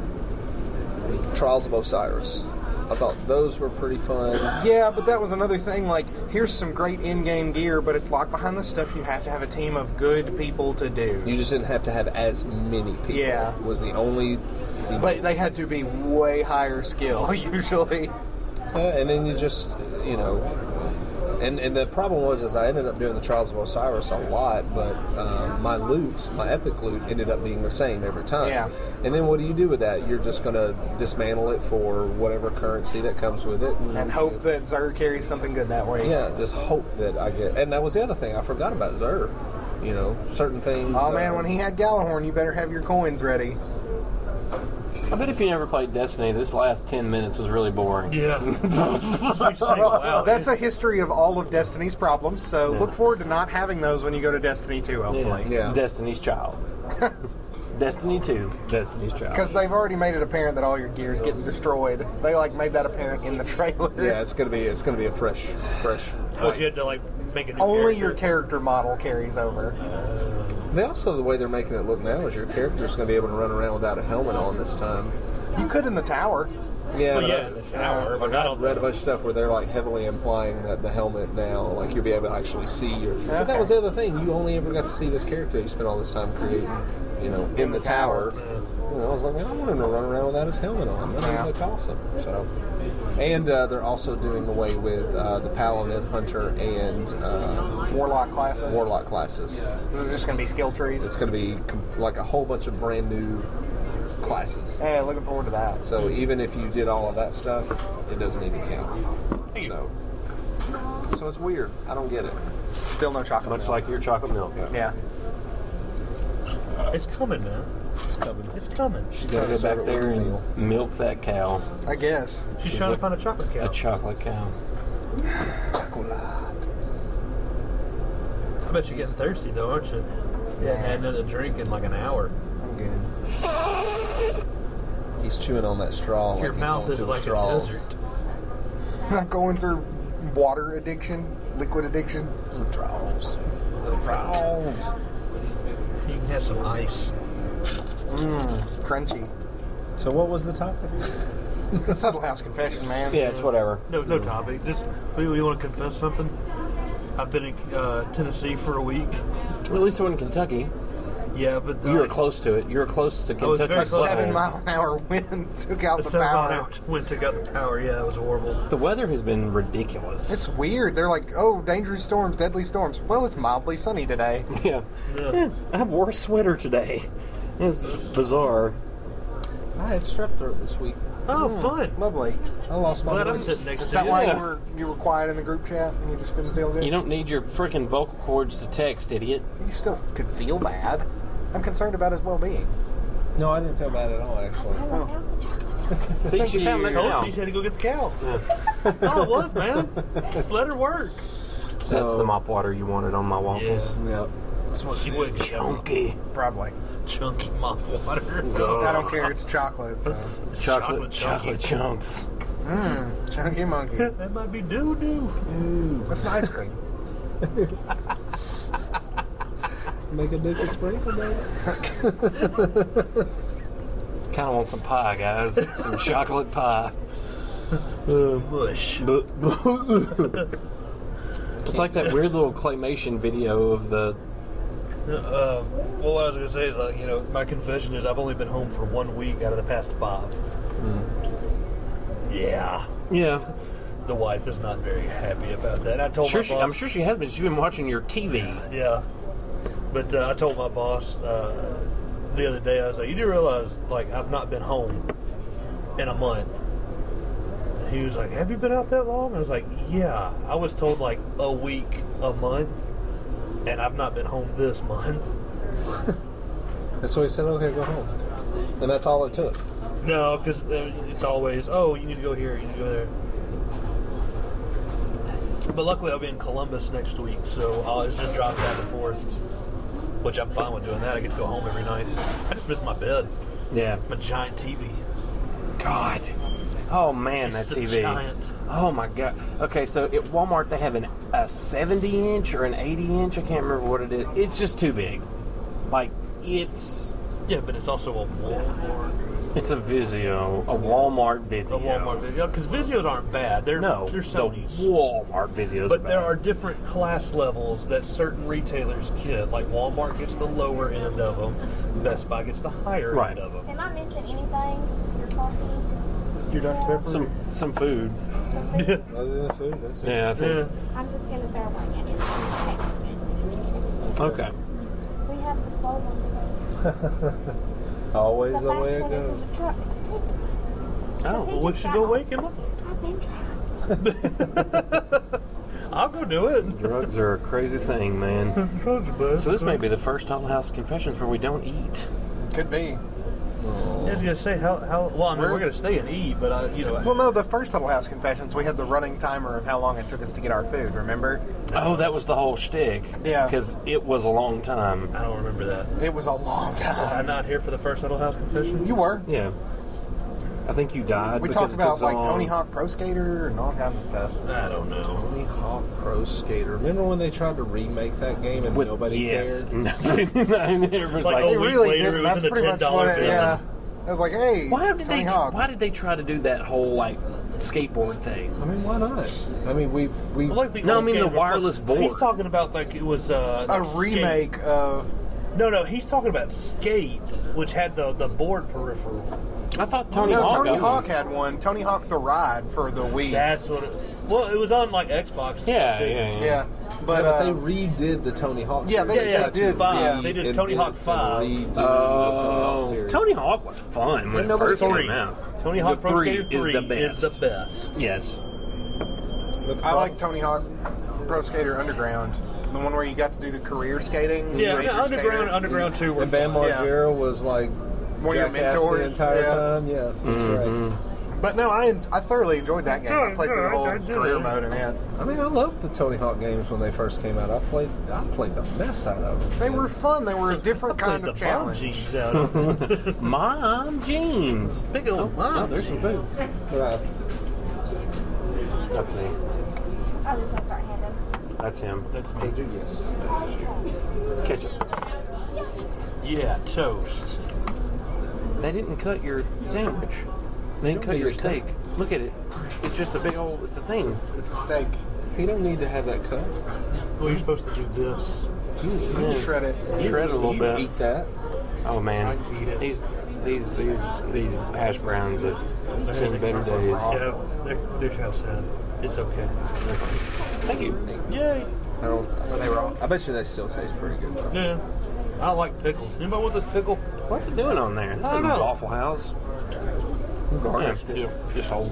Trials of Osiris. I thought those were pretty fun. Yeah, but that was another thing. Like, here's some great in-game gear, but it's locked behind the stuff you have to have a team of good people to do. You just didn't have to have as many people. Yeah. Was the only... But they had to be way higher skill, usually. And then you just, And the problem was I ended up doing the Trials of Osiris a lot, but my epic loot, ended up being the same every time. Yeah. And then what do you do with that? You're just going to dismantle it for whatever currency that comes with it. And hope that Xur carries something good that way. Yeah, just hope that I get... And that was the other thing. I forgot about Xur. Certain things... Oh, man, when he had Gjallarhorn, you better have your coins ready. I bet if you never played Destiny, this last 10 minutes was really boring. Yeah. Well, that's a history of all of Destiny's problems, so look forward to not having those when you go to Destiny 2, hopefully. Yeah. Destiny's Child. Destiny 2, Destiny's Child. Because they've already made it apparent that all your gear is getting destroyed. They made that apparent in the trailer. Yeah, it's gonna be a fresh. Oh, you had to make a new Only character. your character model carries over. The way they're making it look now is your character's going to be able to run around without a helmet on this time. You could in the tower. Yeah, Well, but yeah, the tower. But I I've don't read a know. bunch of stuff where they're like heavily implying that the helmet now, like you'll be able to actually see your. Because that was the other thing. You only ever got to see this character you spent all this time creating, in the tower. I was like, man, I want him to run around without his helmet on. That would look awesome. So, and they're also doing away with the Paladin, Hunter, and Warlock classes. Warlock classes. They're just going to be skill trees. It's going to be like a whole bunch of brand new classes. Hey, looking forward to that. So even if you did all of that stuff, it doesn't even count. So it's weird. I don't get it. Still no chocolate Much milk. like your chocolate milk. Yeah. It's coming, man. It's coming. It's coming. You gotta go back there and milk that cow. I guess. She's trying to find a chocolate cow. A chocolate cow. Chocolate. I bet you're getting thirsty, though, aren't you? Yeah. And then a drink in like an hour. I'm good. He's chewing on that straw. Your like he's mouth going is through like straws. a desert. I'm going through water addiction, liquid addiction. Straws. Straws. You can have some ice. Crunchy. So what was the topic? Subtle House Confession, man. Yeah, it's whatever. No topic. Just we want to confess something. I've been in Tennessee for a week. Or at least in Kentucky. Yeah, but You were close to it. You were close to was Kentucky. very A close. 7-mile-an-hour wind took out the 7 mile an power. hour wind took out the power. Yeah, it was horrible. The weather has been ridiculous. It's weird. They're like, oh, dangerous storms, deadly storms. Well, it's mildly sunny today. Yeah. I wore a sweater today. It's just bizarre. I had strep throat this week. Oh, fun. Lovely. I lost my Glad I'm voice. sitting next Is to that you. why Yeah. you were quiet in the group chat and you just didn't feel good? You don't need your freaking vocal cords to text, idiot. You still could feel bad. I'm concerned about his well-being. No, I didn't feel bad at all, actually. I love the chocolate. See, Thank she found you. the Told cow. you she had to go get the cow. That's all it was, man. Just let her work. That's the mop water you wanted on my waffles. Yep. She would Chunky. Probably. chunky mop water. I don't care. It's chocolate, so. Chocolate chunky. chunks. Chunky monkey. That might be doo-doo. That's an ice cream. Make a dick and sprinkle, baby. Kind of want some pie, guys. Some chocolate pie. Mush. It's like that weird little claymation video of the. Well, what I was going to say is, my confession is I've only been home for 1 week out of the past 5. Yeah. Yeah. The wife is not very happy about that. I told my boss. I'm sure she has been. She's been watching your TV. Yeah. But I told my boss the other day, I was like, you do realize, I've not been home in a month. And he was like, have you been out that long? I was like, yeah. I was told, a week, a month, and I've not been home this month. And so he said, okay, go home. And that's all it took. No, because it's always, you need to go here, you need to go there. But luckily I'll be in Columbus next week, so I'll just drop back and forth. Which I'm fine with doing that. I get to go home every night. I just miss my bed. Yeah. My giant TV. God. Oh man, It's that the TV. giant. Oh my God. Okay, so at Walmart they have a 70-inch or an 80-inch. I can't remember what it is. It's just too big. It's Yeah, but it's also a Walmart. a Vizio, a Walmart Vizio. A Walmart video. Because Vizios aren't bad. They're the Sony's. Walmart Vizios. But there are different class levels that certain retailers get. Like Walmart gets the lower end of them. Best Buy gets the higher Right. end of them. Am I missing anything? Your coffee? Your Dr. Pepper? some food. Some food? Other than the food, that's it. Yeah, I think. I'm just going to start winging it. Okay. We have the slow one today. Always The the way fast it one is in goes. the truck. Asleep. Oh, Well, we should go wake him up. I've been trying. I'll go do it. drugs are a crazy thing, man. Drugs, bud. So this may be the first Total House Confessions where we don't eat. Could be. I was gonna say how well. I mean, we're gonna stay and eat, but Well, no, the first Huddle House Confessions, we had the running timer of how long it took us to get our food, remember? Oh, that was the whole shtick. Yeah. Because it was a long time. I don't remember that. It was a long Was I time. not here for the first Little House confession? You were. Yeah. I think you died. We because talked it about, took so long. Tony Hawk Pro Skater and all kinds of stuff. I don't know. Tony Hawk Pro Skater. Remember when they tried to remake that game and With nobody yes. cared? Everybody's Like, like, a week later, did. it was That's in the pretty much $10 what bill. Yeah. I was like, hey, Why did Tony Hawk. Why did they try to do that whole like skateboard thing? I mean, why not? I mean, we Well, like the No, I old mean the game, wireless board. He's talking about like it was a remake of. No, he's talking about Skate, which had the board peripheral. I thought Tony No, Hawk. Tony got Hawk one. had one. Tony Hawk the Ride for the Wii. That's what it. Well, it was on like Xbox. And Yeah, stuff, too. Yeah, but, but they redid the Tony Hawk yeah, series. they Yeah, did. five. Yeah. They did Tony Hawk 5. Tony Hawk was fun when it nobody first Three. came out. Tony Hawk The Pro three Skater 3 is the best. Yes. I like Tony Hawk Pro Skater Underground, the one where you got to do the career skating. Yeah, Ranger Underground 2 were And Van fun. Margera was like One of your jackass mentors, the entire yeah. time. Yeah, it was great. But no, I thoroughly enjoyed that game. I played through the whole career mode in it. I mean, I loved the Tony Hawk games when they first came out. I played the mess out of them. They were fun. They were a different kind Played of the bomb challenge. jeans out of Mom jeans. Big old mom There's some food. But That's me. I'm just gonna start handing. That's him. That's me. yes, Ketchup. Yeah, toast. They didn't cut your sandwich. They didn't cut need your a cut. steak. Look at it. It's just a big old. It's a thing. It's a steak. you don't need to have that cut. Well, you're supposed to do this. Yeah. Shred it. Shred it a little You bit. Eat that. Oh man, I can eat it. These hash browns have seen better days. Yeah, they're kind of sad. It's okay. Thank you. Yay. I don't. Were they wrong? I bet you they still taste pretty good. Yeah. I like pickles. Anybody want this pickle? What's it doing on there? This I don't is a know. Waffle House. Garnished Yeah, it. just hold.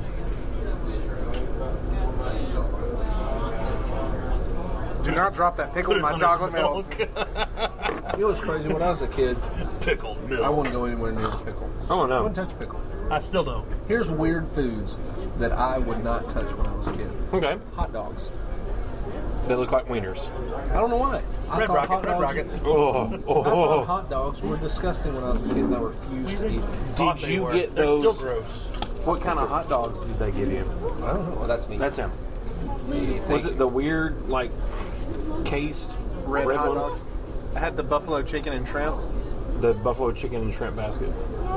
Do not drop that pickle in my chocolate milk. You know what's crazy? When I was a kid, Pickled milk. I wouldn't go anywhere near a pickle. Oh I no. wouldn't touch a pickle. I still don't. Here's weird foods that I would not touch when I was a kid. Okay. Hot dogs. They look like wieners. I don't know why. I Red thought Rocket, hot Red dogs- Rocket. Oh. I thought hot dogs were disgusting when I was a kid, and I refused to eat them. Thought Did they you were. get They're those? still gross. What kind of hot dogs did they give you? I don't know. Well, that's me. That's him. Was it the weird, like, cased Red hot ones? dogs. I had the buffalo chicken and shrimp. The buffalo chicken and shrimp basket.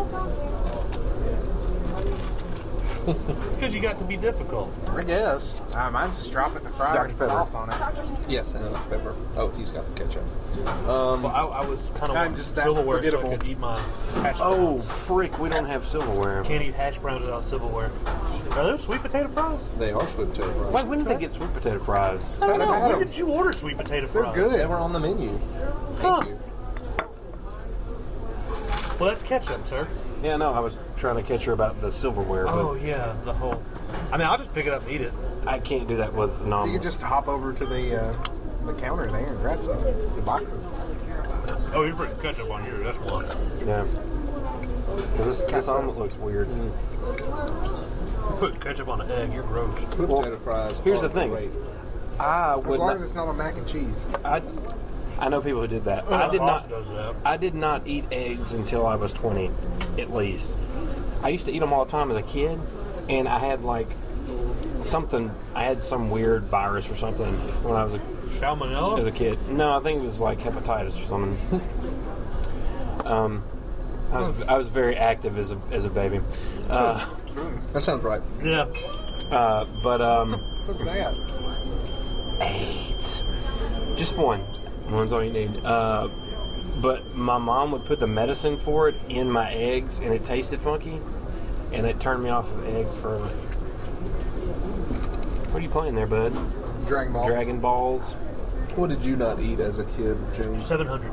Because you got to be difficult. I guess. Mine's just drop it in the fryer Dr. and Pepper. sauce on it. Yes, and pepper. Oh, he's got the ketchup. Well, I was kind of I'm wanting just that silverware so I forgettable. could eat my hash Oh, browns. frick, we don't have silverware. Can't eat hash browns without silverware. Are those sweet potato fries? They are sweet potato fries. Wait, when did they get sweet potato fries? I don't know. had When 'em. did you order sweet potato They're fries? good. They were on the menu. Huh. Thank you. Well, that's ketchup, sir. Yeah, no, I was trying to catch her about the silverware, but Oh, yeah, the whole... I mean, I'll just pick it up and eat it. I can't do that with You normal. could just hop over to the counter there and grab some. The boxes. Oh, you're putting ketchup on yours. That's one. Yeah. 'Cause this omelet looks weird. Put ketchup on an egg. You're gross. Sweet Well, potato fries. here's are the thing. great. I As would long not. as it's not on mac and cheese. I know people who did that. I did Ross not. does that. I did not eat eggs until I was 20, at least. I used to eat them all the time as a kid, and I had like something. I had some weird virus or something when I was as Salmonella? a kid. No, I think it was like hepatitis or something. I was very active as a baby, That sounds right. Yeah. but What's that? AIDS. Just one. One's all you need. But my mom would put the medicine for it in my eggs, and it tasted funky, and it turned me off of eggs forever. What are you playing there, bud? Dragon Ball. Dragon Balls. What did you not eat as a kid, James? 700.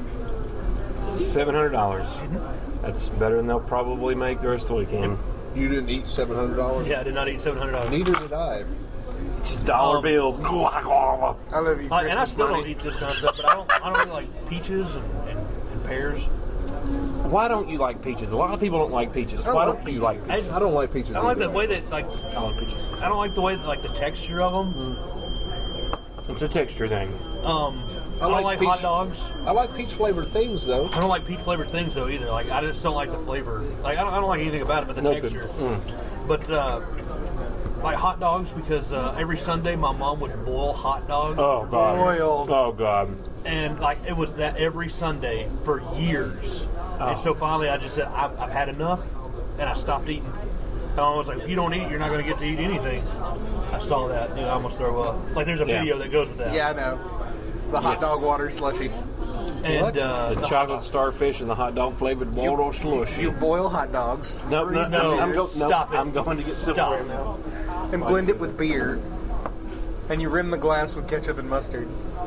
$700. That's better than they'll probably make the rest of the weekend. You didn't eat $700? Yeah, I did not eat $700. Neither did I. Just dollar bills. I love you. And I Christmas still money. don't eat this kind of stuff, but I don't really like peaches and pears. Why don't you like peaches? A lot of people don't like peaches. I Why love don't you like peaches. peaches? I don't like peaches. I don't like either. the way that, like, I like peaches. I don't like the way that, like, the texture of them. It's a texture thing. I don't like like peach. hot dogs. I like peach flavored things though. I don't like peach flavored things though either. Like I just don't like the flavor. Like I don't like anything about it but the No good. texture. But like hot dogs because every Sunday my mom would boil hot dogs. Oh god. Boiled. Oh god. And like it was that every Sunday for years. And so finally I just said, I've had enough, and I stopped eating. And I was like, if you don't eat, you're not going to get to eat anything. I saw that, and I almost throw up. Like, there's a video that goes with that. Yeah, I know. The hot dog water slushy. And the chocolate starfish and the hot dog flavored Waldorf slush. You boil hot dogs. No, Stop it. I'm going to get silverware now. And blend it with beer. And you rim the glass with ketchup and mustard.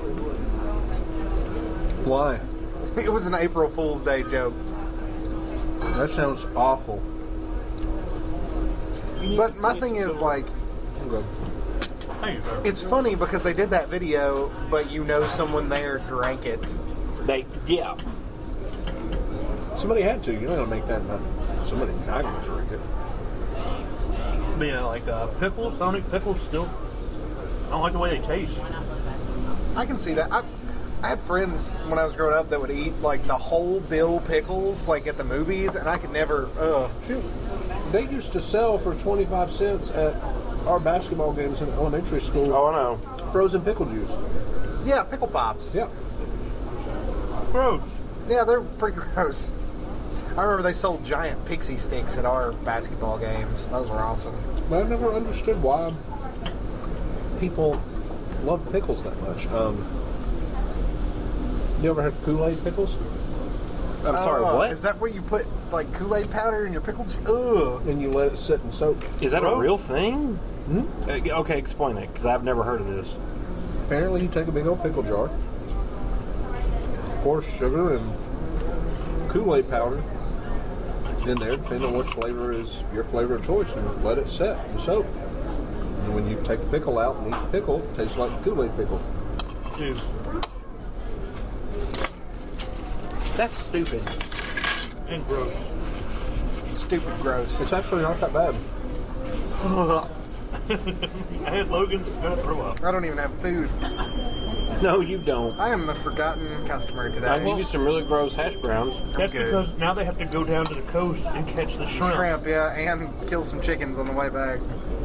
Why? It was an April Fool's Day joke. That sounds awful. But my thing is, like, Thank you, sir. it's funny because they did that video, but you know someone there drank it. Yeah. Somebody had to. You don't make that enough. Somebody not going to drink it. But yeah, like pickles. I don't eat pickles still. I don't like the way they taste. I can see that. I had friends when I was growing up that would eat, like, the whole dill pickles, like, at the movies, and I could never, Shoot. They used to sell for 25 cents at our basketball games in elementary school. Oh, I know. Frozen pickle juice. Yeah, pickle pops. Yeah. Gross. Yeah, they're pretty gross. I remember they sold giant pixie sticks at our basketball games. Those were awesome. But I never understood why people love pickles that much. You ever had Kool-Aid pickles? I'm sorry, what? Is that where you put, like, Kool-Aid powder in your pickle juice? Ugh. And you let it sit and soak. Is that a real thing? Mm-hmm. Okay, explain it, because I've never heard of this. Apparently, you take a big old pickle jar, pour sugar and Kool-Aid powder in there, depending on which flavor is your flavor of choice, and let it set and soak. And when you take the pickle out and eat the pickle, it tastes like a Kool-Aid pickle. Dude. That's stupid. And gross. Stupid gross. It's actually not that bad. And Logan's gonna throw up. I don't even have food. No, you don't. I am the forgotten customer today. I'll give you some really gross hash browns. That's good. because now they have to go down to the coast and catch the shrimp. Shrimp, yeah, and kill some chickens on the way back.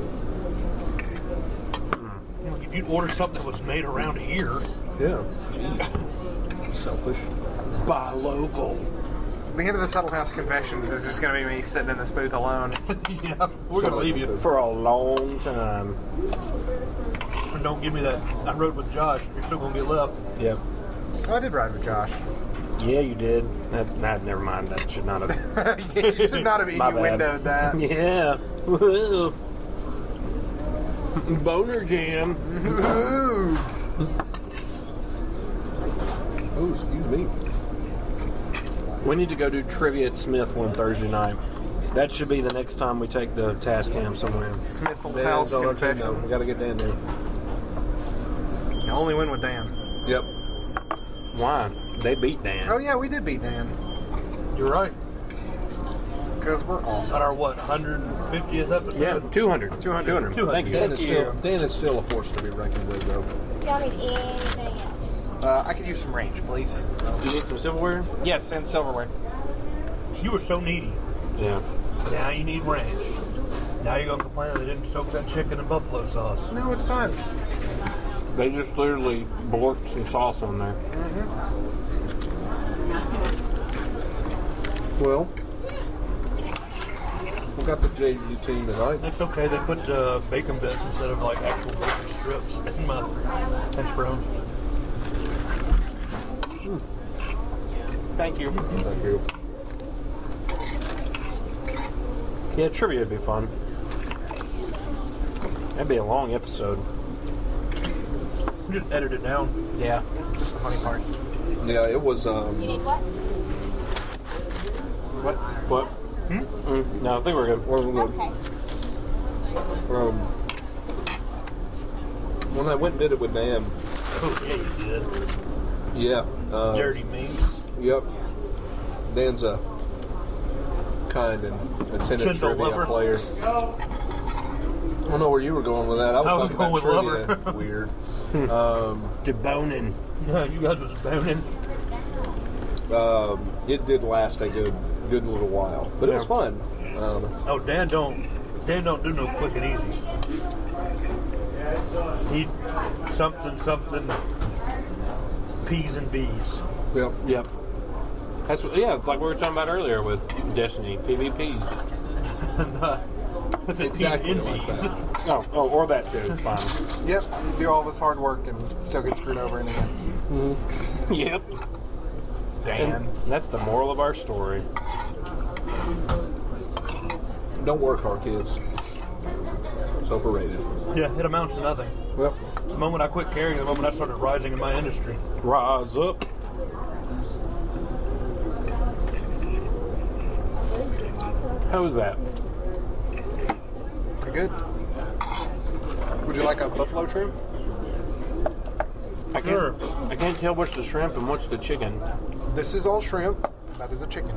If you'd order something that was made around here, Yeah. Jeez. Selfish. Buy local. The end of the Subtle House Confessions is just going to be me sitting in this booth alone. yeah, we're gonna leave you. For a long time. And don't give me that. I rode with Josh. You're still gonna get left. Yep. Oh, I did ride with Josh. Yeah, you did. Never mind. That should not have. You should not have My bad. windowed that. Yeah. Woo. Boner jam. Ooh. Oh, excuse me. We need to go do trivia at Smith one Thursday night. That should be the next time we take the task cam somewhere. Smith Dan's House on our team, though. We Confessions. got to get Dan there. You only win with Dan. Yep. Why? They beat Dan. Oh, yeah, we did beat Dan. You're right. Because we're At awesome. our what 150th episode? Yeah, 200. 200. 200. Thank you. Dan is still a force to be reckoned with, though. Do y'all need anything else? I could use some range, please. You need some silverware? Yes, and silverware. You were so needy. Yeah. Now you need ranch. Now you're gonna complain that they didn't soak that chicken in buffalo sauce. No, it's fine. They just literally blorked some sauce on there. Well, we got the JV team tonight. That's okay. They put bacon bits instead of like actual bacon strips in my hash browns. Thank you. Thank you. Yeah, trivia would be fun. That'd be a long episode. Just edit it down. Yeah, just the funny parts. Yeah, it was. You need what? What? No, I think we're good. We're good. Okay. When I went and did it with Dan, Oh yeah, you did. yeah. Dirty meats. Yep. Dan's a kind and attentive Gentle trivia lover. player. I don't know where you were going with that. I was talking going about with trivia. Weird. Deboning. No, you guys was boning. It did last a good little while, but it was fun. Oh, Dan don't do no quick and easy. He something P's and B's. Yep. Yep. That's it's like we were talking about earlier with Destiny PvPs. That's Exactly like envies. that. Oh, or that too. It's fine. Yep, you do all this hard work and still get screwed over in the end. Yep. Dan. And that's the moral of our story. Don't work hard, kids. It's overrated. Yeah, it amounts to nothing. Well, The moment I quit caring, the moment I started rising in my industry. Rise up. How was that? Pretty good. Would you like a buffalo shrimp? I can't tell what's the shrimp and what's the chicken. This is all shrimp. That is a chicken.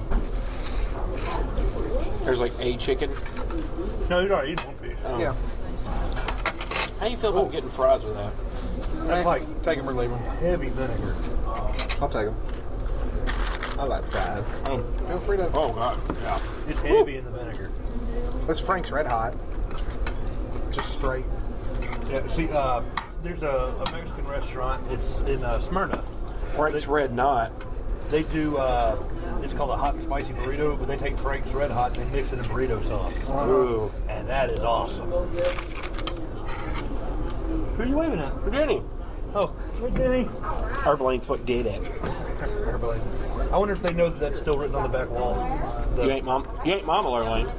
There's like a chicken. No, you're not eating one piece. Oh. Yeah. How do you feel about getting fries with that? That's like Take them or leave them. heavy vinegar. I'll take them. I like fries. Oh, Feel free to. oh God, yeah. It's heavy in the vinegar. This Frank's Red Hot. Just straight. Yeah, see, there's a Mexican restaurant. It's in Smyrna. Frank's Red Knot. They do, it's called a hot and spicy burrito, but they take Frank's Red Hot and they mix it in burrito sauce. Ooh. And that is awesome. Who are you waving at? Jenny. Oh, hey, Jenny. Herbline's what did it. I wonder if they know that that's still written on the back wall. You ain't Mama Lurlane.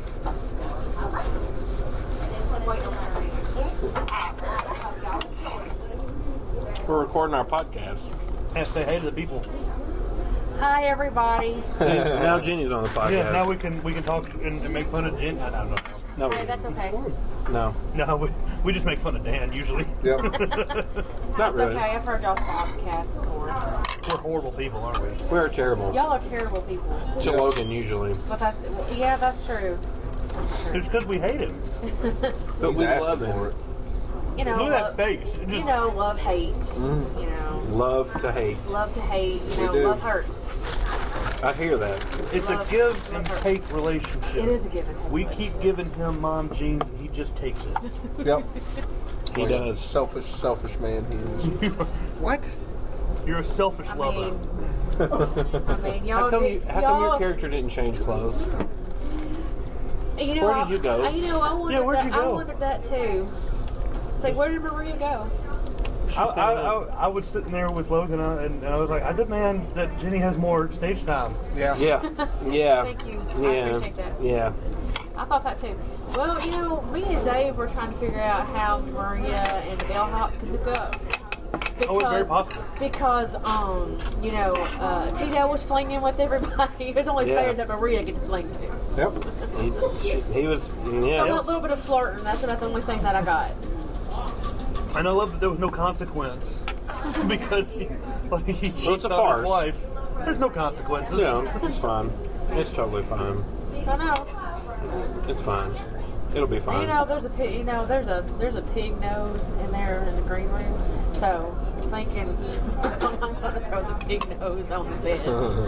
We're recording our podcast. And say hey to the people. Hi, everybody. Now Jenny's on the podcast. Yeah, now we can talk and make fun of Jen. I don't know. No, Hey, that's okay. no, No, we just make fun of Dan usually. Yep. not That's really. okay. I've heard y'all's podcast before. We're horrible people, aren't we? We're terrible. Y'all are terrible people. To Logan usually, But that's true. It's because we hate him. but He's we asking love for him. it. You know, Look at that face. It just, love, hate. You know, Love to hate. love to hate. You know, do. love hurts. I hear that. it's a love- give and love take hurts. relationship. It is a give and take. We keep giving him mom jeans and he just takes it. Yep. He does. Selfish man he is. What? You're a selfish I lover. mean, y'all How come your y'all- character didn't change clothes? You know, Where did you go? I wondered Yeah, where'd that, you go? I wondered that too. Say, where did Maria go? I was sitting there with Logan and I was like, I demand that Jenny has more stage time. Yeah. Yeah, yeah. Thank you. I Yeah, appreciate that. yeah. I thought that too. Well, you know, me and Dave were trying to figure out how Maria and the bellhop could hook up. Oh, it's very possible. Because, you know, Tito was flinging with everybody. It was only Yeah. fair that Maria get to fling too. Yep. He was, So yeah. a little bit of flirting. That's the only thing that I got. And I love that there was no consequence because he cheats it's a on farce. his wife. There's no consequences. Yeah, it's fine. It's totally fine. I know. It's fine. It'll be fine. You know, there's a pig. You know, there's a pig nose in there in the green room. So I'm thinking I'm gonna throw the pig nose on the bed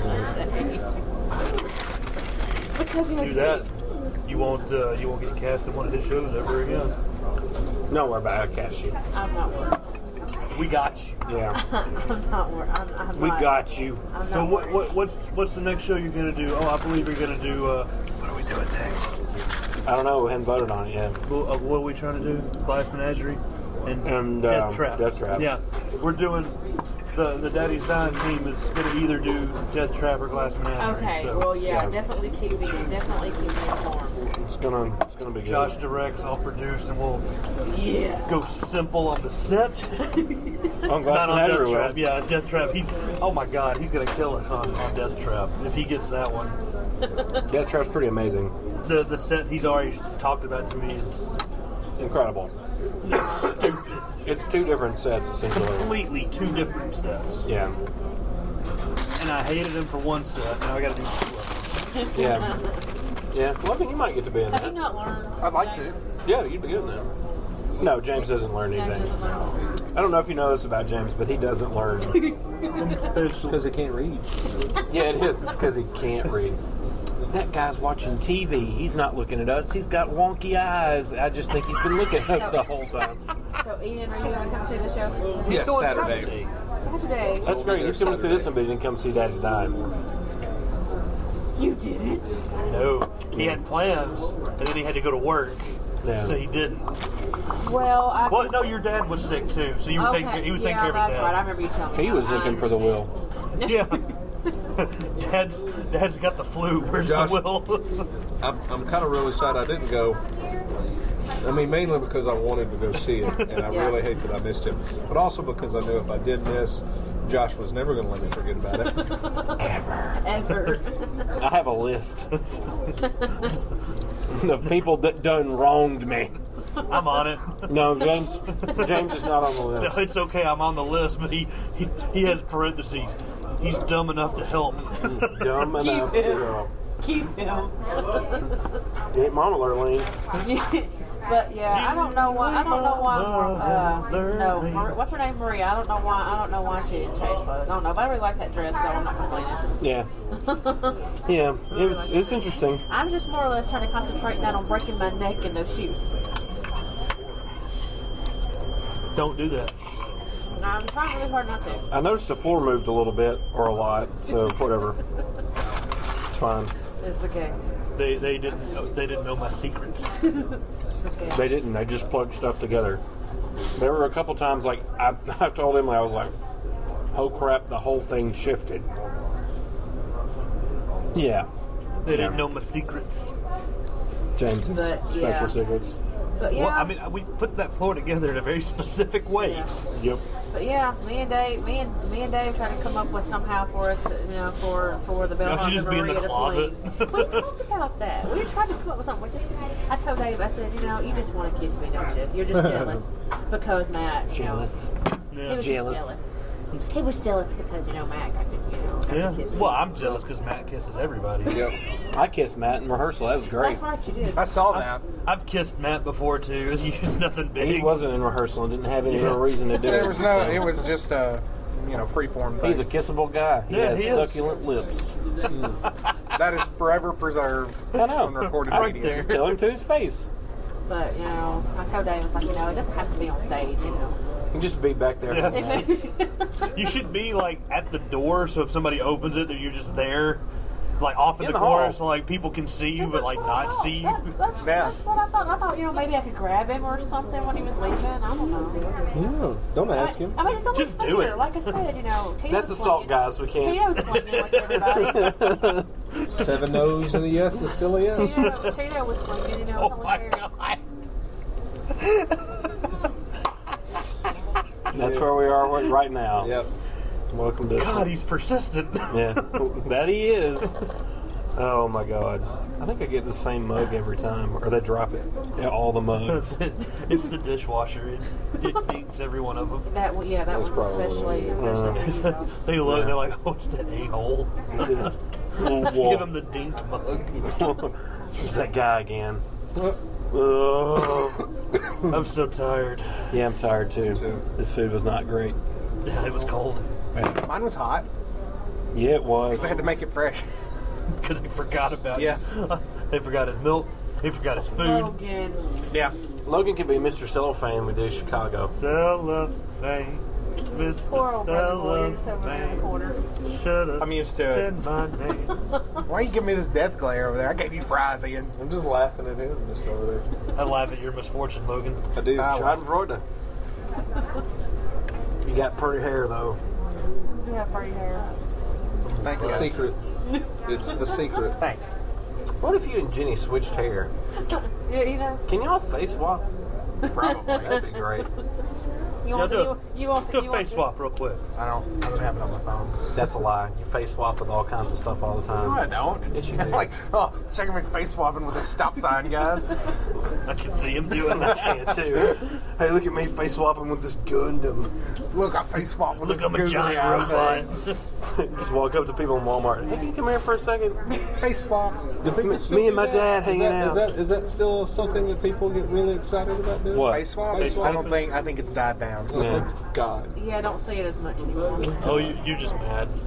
because you know, Do that. You won't get cast in one of his shows ever again. No, we're back. I catch you. I'm not worried. We got you. Yeah, I'm not worried. I'm we not, got you. I'm So not worried. what's the next show you're gonna do? Oh, I believe you're gonna do. What are we doing next? I don't know. We haven't voted on it yet. What are we trying to do? Class Menagerie and And, Death Trap. Death Trap. Yeah, we're doing. The Daddy's Dying team is going to either do Death Trap or Glass Menagerie. Okay. So Well, yeah. yeah. Definitely keep me informed. It's gonna be good. Josh directs, I'll produce, and we'll Yeah. go simple on the set. On Not Glass on Menagerie, Death Trap. will. Yeah, Death Trap. Oh my God, he's going to kill us on Death Trap if he gets that one. Death Trap's pretty amazing. The set he's already talked about to me is Incredible. stupid. It's two different sets essentially. Completely two different sets. Yeah, And I hated him for one set. Now I got to do two of them. yeah, yeah. Well, I think you might get to be in Have you that. not learned? I'd like to. James? Yeah, you'd be good in that. No, James doesn't learn James anything. doesn't learn. I don't know if you know this about James, but he doesn't learn. Because he can't read. Yeah, it is. It's because he can't read. That guy's watching TV. He's not looking at us. He's got wonky eyes. I just think he's been looking at us the whole time. So, Ian, are you going to come see the show? Yes, Going Saturday. Saturday. That's great. He's coming to see this one, but he didn't come see Daddy's Dying. You didn't? No. He had plans, and then he had to go to work, so he didn't. Well, no, your dad was sick too, so you were he was taking care of his dad. That's right. I remember you telling me. He was looking for the will. Yeah. Dad's got the flu. Where's Josh, the will? I'm kind of really sad I didn't go. I mean, mainly because I wanted to go see it, and I really hate that I missed it. But also because I knew if I did miss, Josh was never going to let me forget about it. Ever. I have a list of people that done wronged me. I'm on it. No, James is not on the list. No, it's okay. I'm on the list, but he has parentheses. He's dumb enough to help. Dumb enough to help. Keep him. You ain't mama, Lurleen. But yeah, I don't know why. What's her name, Maria? I don't know why she didn't change clothes. I don't know, but I really like that dress, so I'm not complaining. Yeah. Yeah, it's interesting. I'm just more or less trying to concentrate not on breaking my neck in those shoes. Don't do that. I'm trying really hard not to. I noticed the floor moved a little bit or a lot, so whatever. It's fine. It's okay. They didn't know my secrets. Okay. They didn't. They just plugged stuff together. There were a couple times, like, I told him, I was like, oh crap, the whole thing shifted. Yeah. They didn't know my secrets. James's special secrets. But yeah. Well, I mean, we put that floor together in a very specific way. Yep. But yeah, me and Dave tried to come up with somehow for us to, for the Bell She just be in the closet. We talked about that. We tried to come up with something. I told Dave, I said, you just want to kiss me, don't you? You're just jealous because Matt. Jealous. He was just jealous. He was jealous because Matt got to kiss me. Well, I'm jealous because Matt kisses everybody. Yep. I kissed Matt in rehearsal. That was great. That's right, you did. I saw that. I've kissed Matt before too. It's nothing big. He wasn't in rehearsal and didn't have any real reason to do it. There was no. It was just a freeform thing. He's a kissable guy. He has succulent lips. That is forever preserved on recorded right media. there. Tell him to his face. But I told Dave, I was like, it doesn't have to be on stage, You can just be back there. Yeah. You should be like at the door, so if somebody opens it, that you're just there, like off in the corner, so like people can see you, but like not see you. That's what I thought. I thought maybe I could grab him or something when he was leaving. I don't know. Yeah, don't ask him. I mean, it's only Just do fair. it. Like I said, Tito's That's assault, guys. We can't. Tito's swinging like everybody. 7 no's and a yes is still a yes. Tito was swinging. It's Oh only my fair. god! That's where we are right now. Yep. Welcome to. God, he's persistent. Yeah, that he is. Oh my god. I think I get the same mug every time, or they drop it. Yeah, all the mugs. It's the dishwasher. It beats every one of them. That one's especially. They look. They're like, oh, it's that a-hole. Let's give him the dinked mug. It's that guy again. I'm so tired. Yeah, I'm tired too. This food was not great. Yeah, it was cold. Mine was hot. Yeah, it was. They had to make it fresh. Because they forgot about Yeah. They forgot his milk. They forgot his food. Logan. Yeah. Logan could be Mr. Cellophane. We do Chicago. Cellophane. Mr. Poor old brother Williams over there in the corner. Shut up. I'm used to it. My name. Why are you giving me this death glare over there? I gave you fries, Ian. I'm just laughing at him just over there. I laugh at your misfortune, Logan. I do. Schadenfreude. You got pretty hair though. You have pretty hair. Thanks, The guys. secret. It's the secret. Thanks. What if you and Jenny switched hair? Yeah, Can y'all face swap? Probably. That'd be great. You want do the a face swap real quick. I don't have it on my phone. That's a lie. You face swap with all kinds of stuff all the time. No, I don't. Yes, you do. Like, checking my face swapping with a stop sign, guys. I can see him doing I that. can too. Hey, look at me face swapping with this Gundam. Look, I face swap with Look, this I'm a googly giant eye robot. thing. Just walk up to people in Walmart. Hey, can you come here for a second? Face swap. Do people still Me and do my that? dad hanging out. Is that still something that people get really excited about doing? What? Face swap? Face swap. I think it's died down. Oh, Yeah. thank God. Yeah, I don't see it as much anymore. Oh, you're just mad.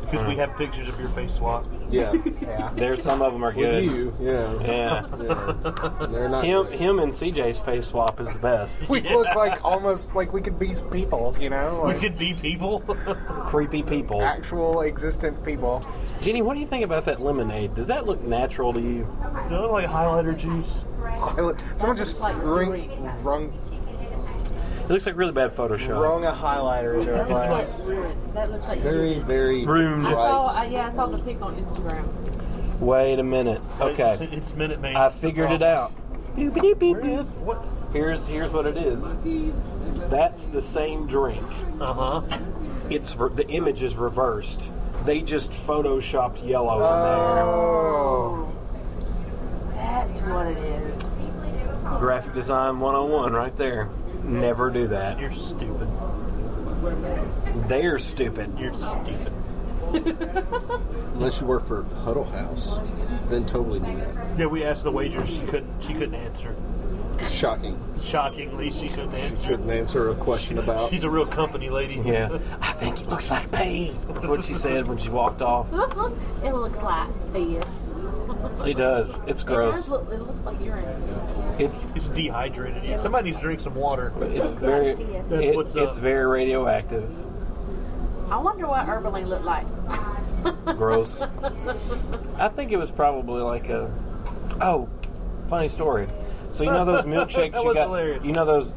Because we have pictures of your face swap. Yeah. Yeah. There's some of them are good. With you, yeah. Yeah. They're not Him and CJ's face swap is the best. We look like almost like we could be people, you know? We Like could be people. Creepy people. actual existent people. Jenny, what do you think about that lemonade? Does that look natural to you? No, like highlighter juice. Someone just wrung It looks like really bad Photoshop. a highlighter into a glass. That looks like very, very Ruined. I bright. saw. I saw the pic on Instagram. Wait a minute. Okay. It's Minute Man. I figured it out. Boop, boop, boop, Where is boop. what? Here's what it is. That's the same drink. The image is reversed. They just photoshopped yellow in Oh. That's what it is. there. Graphic design 101 right there. Never do that. You're stupid. They're stupid. You're stupid. Unless you work for Huddle House, then totally do that. Yeah, we asked the waitress. She couldn't answer. Shocking. Shockingly, she couldn't answer. Couldn't answer a question about. She's a real company lady. Yeah. I think it looks like pee. That's what she said when she walked off. It looks like this. It does. It's gross. It looks like urine. It's dehydrated. Yeah, somebody needs to drink some water. it's very That's what's up. it's very radioactive. I wonder what Herbaline looked like. Gross. I think it was probably like a. Oh, funny story. So you know those milkshakes That you was got? hilarious. You know those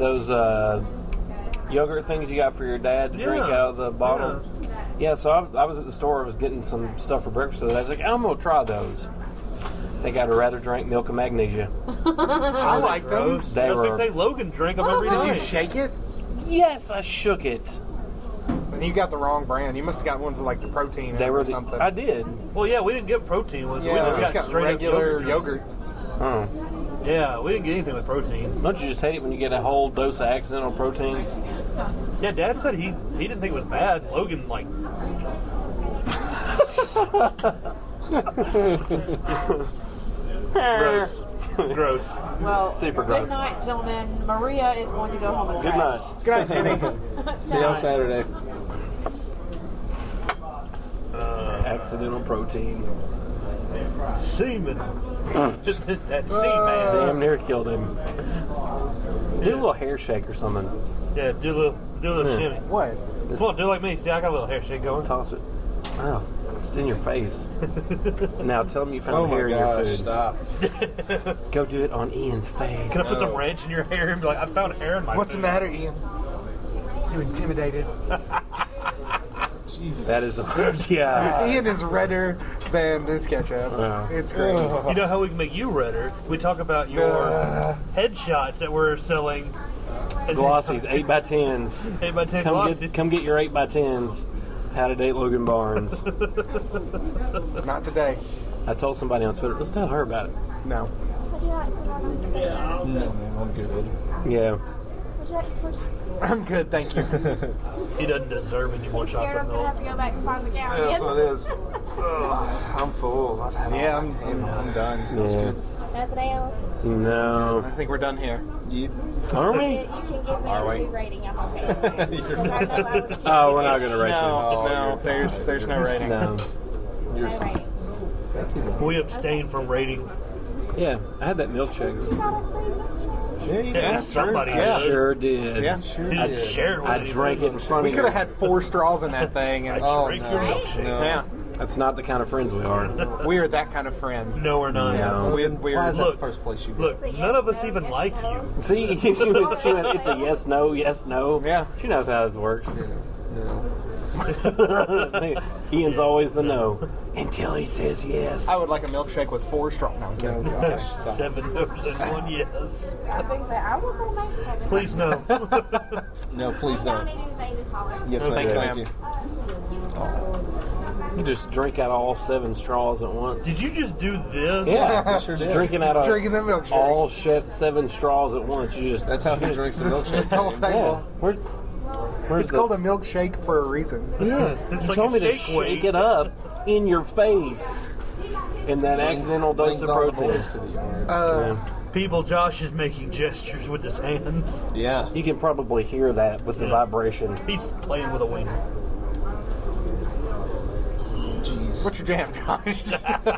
yogurt things you got for your dad to drink Yeah. out of the bottle? Yeah. So I was at the store. I was getting some stuff for breakfast today. I was like, I'm gonna try those. I think I'd rather drink milk and magnesia. I like them. They I was were. going to say, Logan drank them every Did night. you shake it? Yes, I shook it. Then you got the wrong brand. You must have got ones with like the protein in They them were. or something. I did. Well, yeah, we didn't get protein ones. Yeah, we it's just got straight regular up yogurt. Oh. Yeah, we didn't get anything with protein. Don't you just hate it when you get a whole dose of accidental protein? Yeah, Dad said he didn't think it was bad. Logan, like... Gross. Gross. Well, Super good gross. night, gentlemen. Maria is going to go home and Good crash. night. Good night, Jenny. See you on Saturday. Accidental protein. Semen. That semen. Damn near killed him. Do a little hair shake or something. Yeah, do a little shimmy. What? Come on, do it like me. See, I got a little hair shake going. Toss it. Oh, it's in your face. Now tell him you found Oh my hair in your gosh! food. Stop. Go do it on Ian's face. Can I put some ranch in your hair and be like, I found hair in my What's the food. matter, Ian? You intimidated. Jesus. That is yeah. Ian is redder than this ketchup. Yeah. It's great. You know how we can make you redder? We talk about your headshots that we're selling. Glossies, 8x10s. 8x10 glossies. Come get your 8x10s. How to Date Logan Barnes. Not today. I told somebody on Twitter. Let's tell her about it. No. Would you like some more? No, I'm good. Yeah. Would you like some more chocolate? I'm good, thank you. He doesn't deserve any more Scared chocolate I'm gonna milk. have to go back and find the gown That's again. what it is. I'm full. I've had Yeah, I'm done. Yeah. Nothing else. No. I think we're done here. Are You we? can give me Are a we? 2 rating. I'm okay. Oh, we're not going to rate No, there's no rating. you. No. No rating. We abstain from rating. Yeah, I had that milkshake. Yeah, somebody Yeah. did. Sure did. Yeah. I'd share it with I drank it in front We of could you. have had 4 straws in that thing, and Drink your no. milkshake. No. yeah, That's not the kind of friends we are. we are that kind of friend. No, we're not. Yeah, No. we're Why is that Look. the first place you go? Look, none of us even like you. See, she went, it's a yes, no, yes, no. Yeah. She knows how this works. No. Ian's always the no until he says yes. I would like a milkshake with 4 straws. No, I'm kidding. No, gosh, stop. 7 no's and 1 yes. I think so. I will go make it. Please no. No, please Don't don't. need anything to talk. Yes, No, ma'am. thank you, Thank ma'am. you. You just drink out all 7 straws at once. Did you just do this? Yeah, I sure did. drinking out Just of drinking the milkshake. all 7 straws at once. You just That's how he drinks the milkshake. This whole James. table. yeah. Where's It's called a milkshake for a reason. yeah? It's You like told a me to shake weight. shake it up in your face, and that accidental dose Brings of all the protein. boys to the yard. Yeah. People, Josh is making gestures with his hands. Yeah. You can probably hear that with the vibration. He's playing with a wiener. What's your jam, Josh?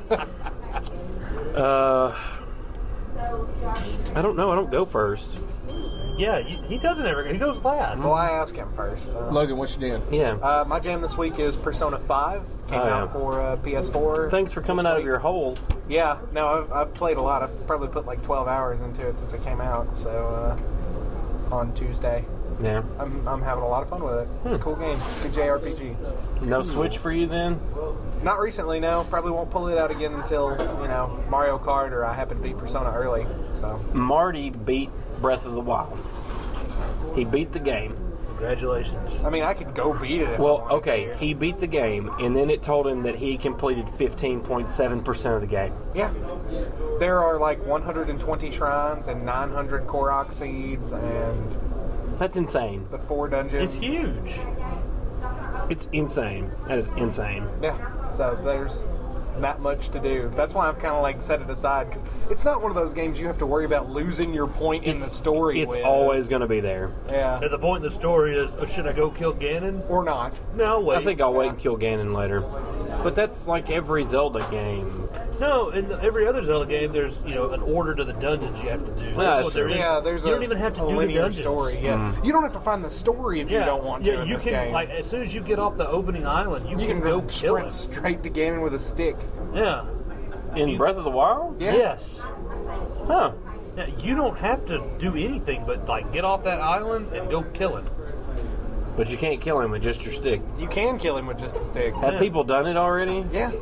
I don't know. I don't go first. Yeah, he doesn't ever. He goes last. Well, I ask him first. So. Logan, what's your jam? Yeah. My jam this week is Persona 5. Came out for PS4. Thanks for coming out of your hole. Yeah, no, I've played a lot. I've probably put like 12 hours into it since it came out. So on Tuesday. Yeah. I'm having a lot of fun with it. It's a cool game. Good JRPG. No Switch for you then? Not recently, no. Probably won't pull it out again until, Mario Kart or I happen to beat Persona early. So Marty beat Breath of the Wild. He beat the game. Congratulations. I mean, I could go beat it. Well, okay, he beat the game, and then it told him that he completed 15.7% of the game. Yeah. There are like 120 shrines and 900 Korok seeds and... That's insane. The 4 dungeons. It's huge. It's insane. That is insane. Yeah. So there's that much to do. That's why I've kind of like set it aside, because it's not one of those games you have to worry about losing your point in the story. It's with. always going to be there. Yeah. At the point in the story is, should I go kill Ganon? Or not. No, wait. I think I'll wait and kill Ganon later. But that's like every Zelda game. No, in every other Zelda game, there's an order to the dungeons you have to do. Yeah, That's what there is. Yeah, there's you don't even have to do the linear dungeons. story. Yeah, you don't have to find the story if you don't want to. Yeah, in you this can game. like as soon as you get off the opening island, you can go kill sprint him. straight to Ganon with a stick. Yeah. In Breath of the Wild? Yeah. Yes. Huh. Yeah, you don't have to do anything but like get off that island and go kill him. But you can't kill him with just your stick. You can kill him with just a stick. Have people done it already? Yeah.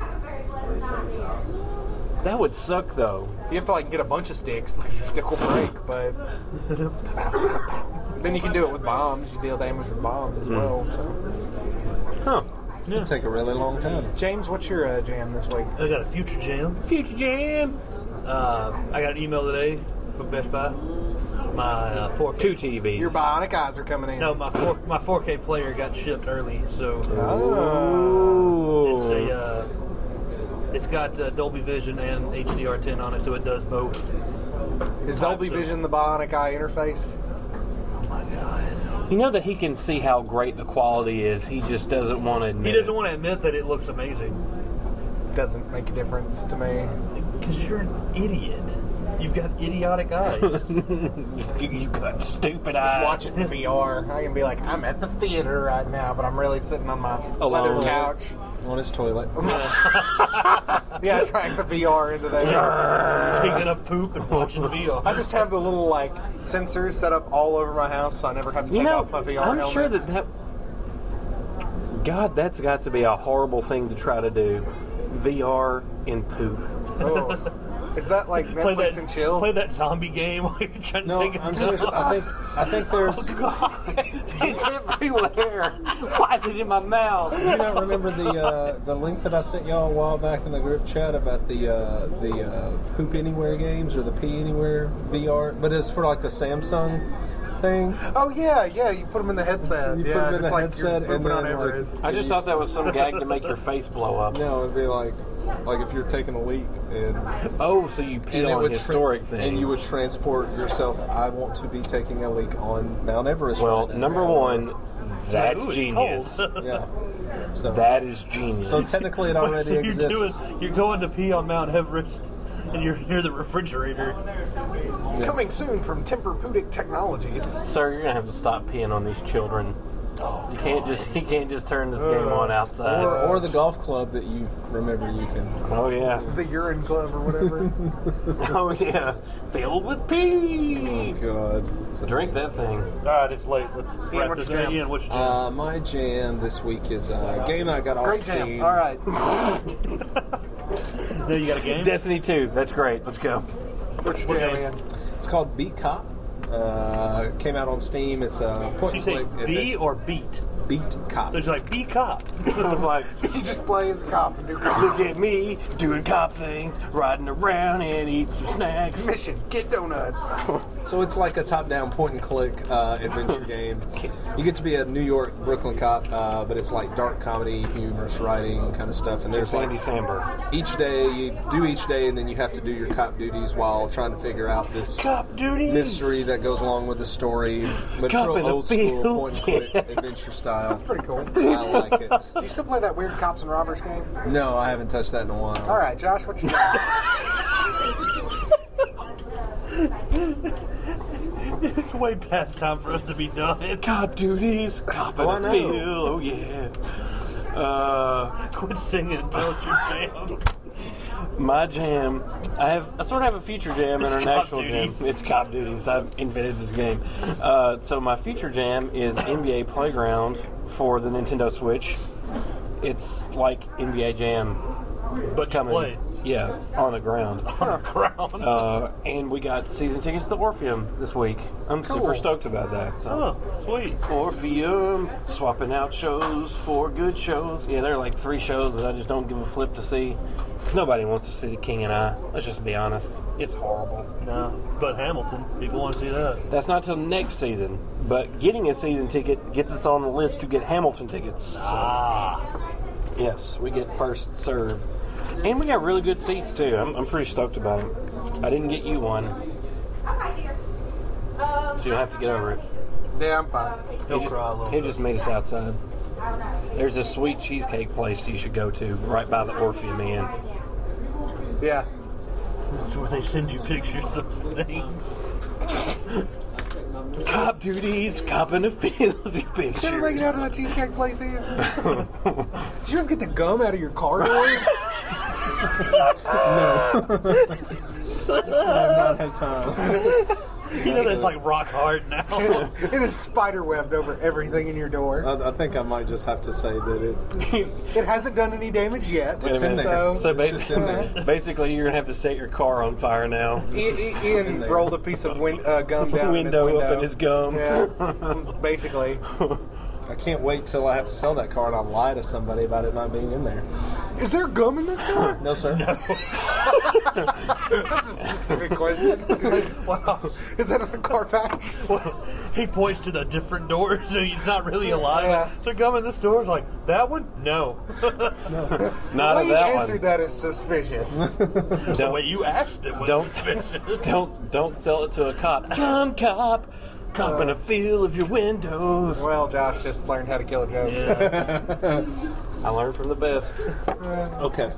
That would suck, though. You have to like get a bunch of sticks because your stick will break, but then you can do it with bombs. You deal damage with bombs as well. So. Huh. It'll take a really long time. James, what's your jam this week? I got a future jam. Future jam. I got an email today from Best Buy. My 4K. 2 TVs. Your bionic eyes are coming in. No, my 4K player got shipped early, so Oh. it's got Dolby Vision and HDR10 on it, so it does both. Is Dolby Vision the bionic eye interface? Oh my god! You know that he can see how great the quality is. He just doesn't want to admit. He doesn't want to admit that it looks amazing. Doesn't make a difference to me. Because you're an idiot. You've got idiotic eyes. You got stupid Just eyes. watch it in VR. I can be like, I'm at the theater right now, but I'm really sitting on my leather Alone. couch. On his toilet. Yeah, track the VR into there. Taking a poop and watching VR. I just have the little like sensors set up all over my house, so I never have to take off my VR I'm helmet. sure that. God, that's got to be a horrible thing to try to do. VR in poop. Oh. Is that like Netflix and chill? Play that zombie game while you're trying to No, take a I'm serious. I think there's. Oh, God. It's everywhere. Why is it in my mouth? You don't remember the link that I sent y'all a while back in the group chat about the Poop Anywhere games or the Pee Anywhere VR, but it's for like the Samsung thing. Oh yeah, you put them in the headset. You yeah, put them in it's the like headset you're and pooping on then, like, Everest. I just thought that was some gag to make your face blow up. No, it'd be like if you're taking a leak and Oh, so you pee it on would historic things. and you would transport yourself. I want to be taking a leak on Mount Everest. Well, right now. number one, that's Ooh, it's genius. cold. Yeah. So That is genius. so technically it already So exists. you're going to pee on Mount Everest, and you're near the refrigerator. Coming soon from Tempur-Pedic Technologies. Sir, you're gonna have to stop peeing on these children. You can't just turn this game on outside. Or the golf club that you remember you can. Oh yeah. The urine club or whatever. Oh yeah. Filled with pee. God. So, Drink that thing. All right, it's late. Let's wrap what's this your up. jam? Ian, what's your jam? my jam this week is a game I got off Great Steam. jam. All right. No, you got a game? Destiny 2. That's great. Let's go. What's your jam, Ian? It's called Beat Cop. Came out on Steam. It's a point Did you and say click. B or beat? Beat Cop. There's like B cop. I was like, You just play as a cop and do cop. look at me doing cop things, riding around and eat some snacks. Mission, get donuts. So it's like a top-down point-and-click adventure game. You get to be a New York, Brooklyn cop, but it's like dark comedy, humorous writing kind of stuff. And There's there's Andy like Samberg. each day you do each day, and then you have to do your cop duties while trying to figure out this Cop duties. mystery that goes along with the story. But it's Cop real in a old school field. point-and-click adventure style. That's pretty cool. I like it. Do you still play that weird cops and robbers game? No, I haven't touched that in a while. All right, Josh, what you got? It's way past time for us to be done. Cop duties, cop in the field, oh yeah. Quit singing and tell us your jam. My jam, I sort of have a future jam and It's an Cop actual jam. Duties. It's Cop Duties. I've invented this game. So my future jam is NBA Playground for the Nintendo Switch. It's like NBA Jam, But coming, play yeah, on the ground. on the ground. And we got season tickets to Orpheum this week. I'm super stoked about that. So. Oh, sweet. Orpheum, swapping out shows for good shows. Yeah, there are like 3 shows that I just don't give a flip to see. Nobody wants to see The King and I. Let's just be honest. It's horrible. No, but Hamilton, people want to see that. That's not till next season. But getting a season ticket gets us on the list to get Hamilton tickets. So, yes, we get first serve. And we got really good seats too. I'm pretty stoked about it. I didn't get you one. So you'll have to get over it. Yeah, I'm fine. He'll cry a little He bit. just made us outside. There's a sweet cheesecake place you should go to right by the Orpheum Inn. Yeah. That's where they send you pictures of things. Cop duties, cop in the field Did you ever make picture. it out of that cheesecake place, Ian? Did you ever get the gum out of your car door? I have not had time. You know that's like rock hard now. It is spider webbed over everything in your door. I think I might just have to say that It hasn't done any damage yet. It's in there. So It's just in there. basically, you're gonna have to set your car on fire now. Ian rolled a piece of gum down Window in his window. up in his gum. Yeah, basically. I can't wait till I have to sell that car and I'll lie to somebody about it not being in there. Is there gum in this door? No, sir. No. That's a specific question. Wow. Is that in the Carfax? Well, he points to the different doors, so he's not really alive. Yeah. So come in the store, it's like, that one? No. Not The of way you that answered one. that is suspicious. The way you asked it was Don't- suspicious. Don't sell it to a cop. Come, cop. Cop in a field of your windows. Well, Josh just learned how to kill a joke. So. I learned from the best. Okay.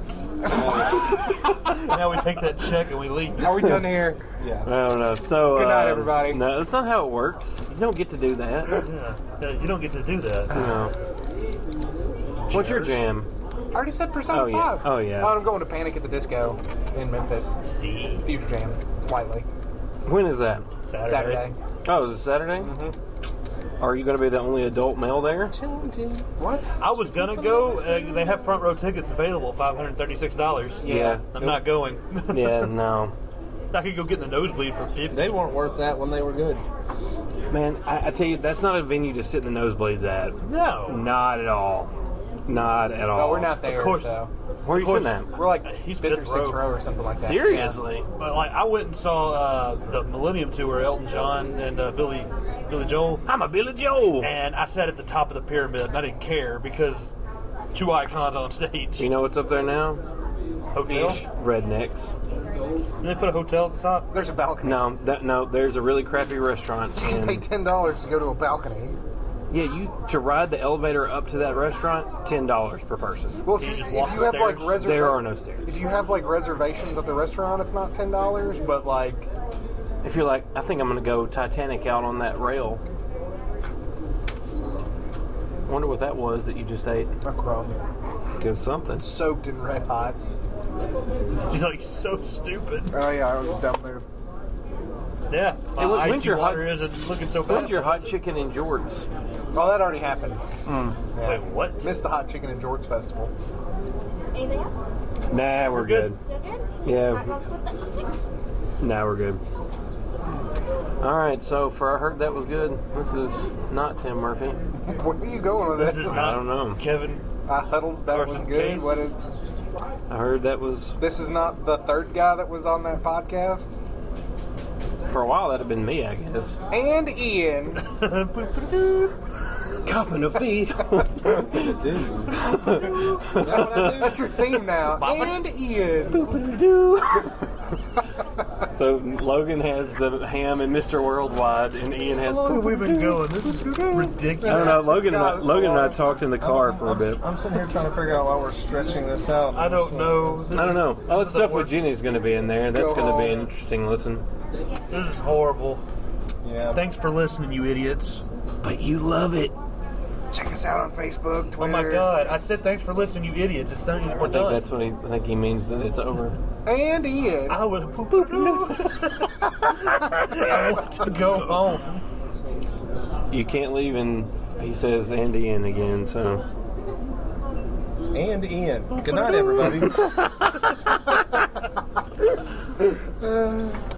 Now we take that check and we leave. Are we done here? Yeah. I don't know. So Good night, everybody. No, that's not how it works. You don't get to do that. Yeah, you don't get to do that. No. What's your jam? I already said Persona Oh, yeah. 5. Oh, yeah. I'm going to Panic at the Disco in Memphis. See? Future Jam, slightly. When is that? Saturday. Oh, is it Saturday? Mm-hmm. Are you going to be the only adult male there? What? I was gonna go. They have front row tickets available, $536. Yeah. I'm not going. Yeah, no. I could go get in the nosebleed for $50. They weren't worth that when they were good. Man, I tell you, that's not a venue to sit in the nosebleeds at. No. Not at all. Not at all. Oh, we're not there, Of course. so. Where are you sitting at? We're like He's 5th or fifth 6th row. row or something like that. Seriously? But like, I went and saw the Millennium Tour, Elton John and Billy Joel, I'm a Billy Joel. and I sat at the top of the pyramid, and I didn't care because 2 icons on stage. You know what's up there now? Hotel. Fish. Rednecks. Did they put a hotel at the top? Yeah. There's a balcony. No, there's a really crappy restaurant. You pay And $10 to go to a balcony. yeah, to ride the elevator up to that restaurant, $10 per person. Well, if You you, just if walk you the have like stairs. There are no stairs. if you have like reservations at the restaurant, it's not $10. But like, If you're like, I think I'm going to go Titanic out on that rail. Wonder what that was that you just ate. a crumb Because something. soaked in red hot. He's like so stupid. Oh yeah, I was a dumb move. Yeah. Hey, when's Icy your water hot- isn't looking so bad. When's your hot chicken in jorts? Oh, that already happened. Yeah. Wait, what? Missed the Hot Chicken and Jorts Festival. Anything else? Nah, we're good. Still good? Yeah. Not gonna split that chicken? Nah, we're good. All right, so for I heard that was good. This is not Tim Murphy. Where are you going with This this? is I not don't know. Kevin. I huddled. That was Carson good. Case. What is? I heard that was This is not the third guy that was on that podcast. for a while. That'd have been me, I guess. And Ian. Cop in a field. That's your theme now. And Ian. So Logan has the ham and Mr. Worldwide, and Ian has. How long have we been going? This is ridiculous. I don't know. Logan and I talked in the car for a bit. I'm sitting here trying to figure out why we're stretching this out. I don't know. I don't know. All the stuff with Jenny's going to be in there. That's going to be an interesting listen. This is horrible. Yeah. Thanks for listening, you idiots. But you love it. Check us out on Facebook, Twitter. Oh my God! I said thanks for listening, you idiots. It's not. We're I think done. that's what I think he means that it's over. And Ian. I was. I want to go home. You can't leave, and he says and Ian again. So. And Ian. Good night, everybody.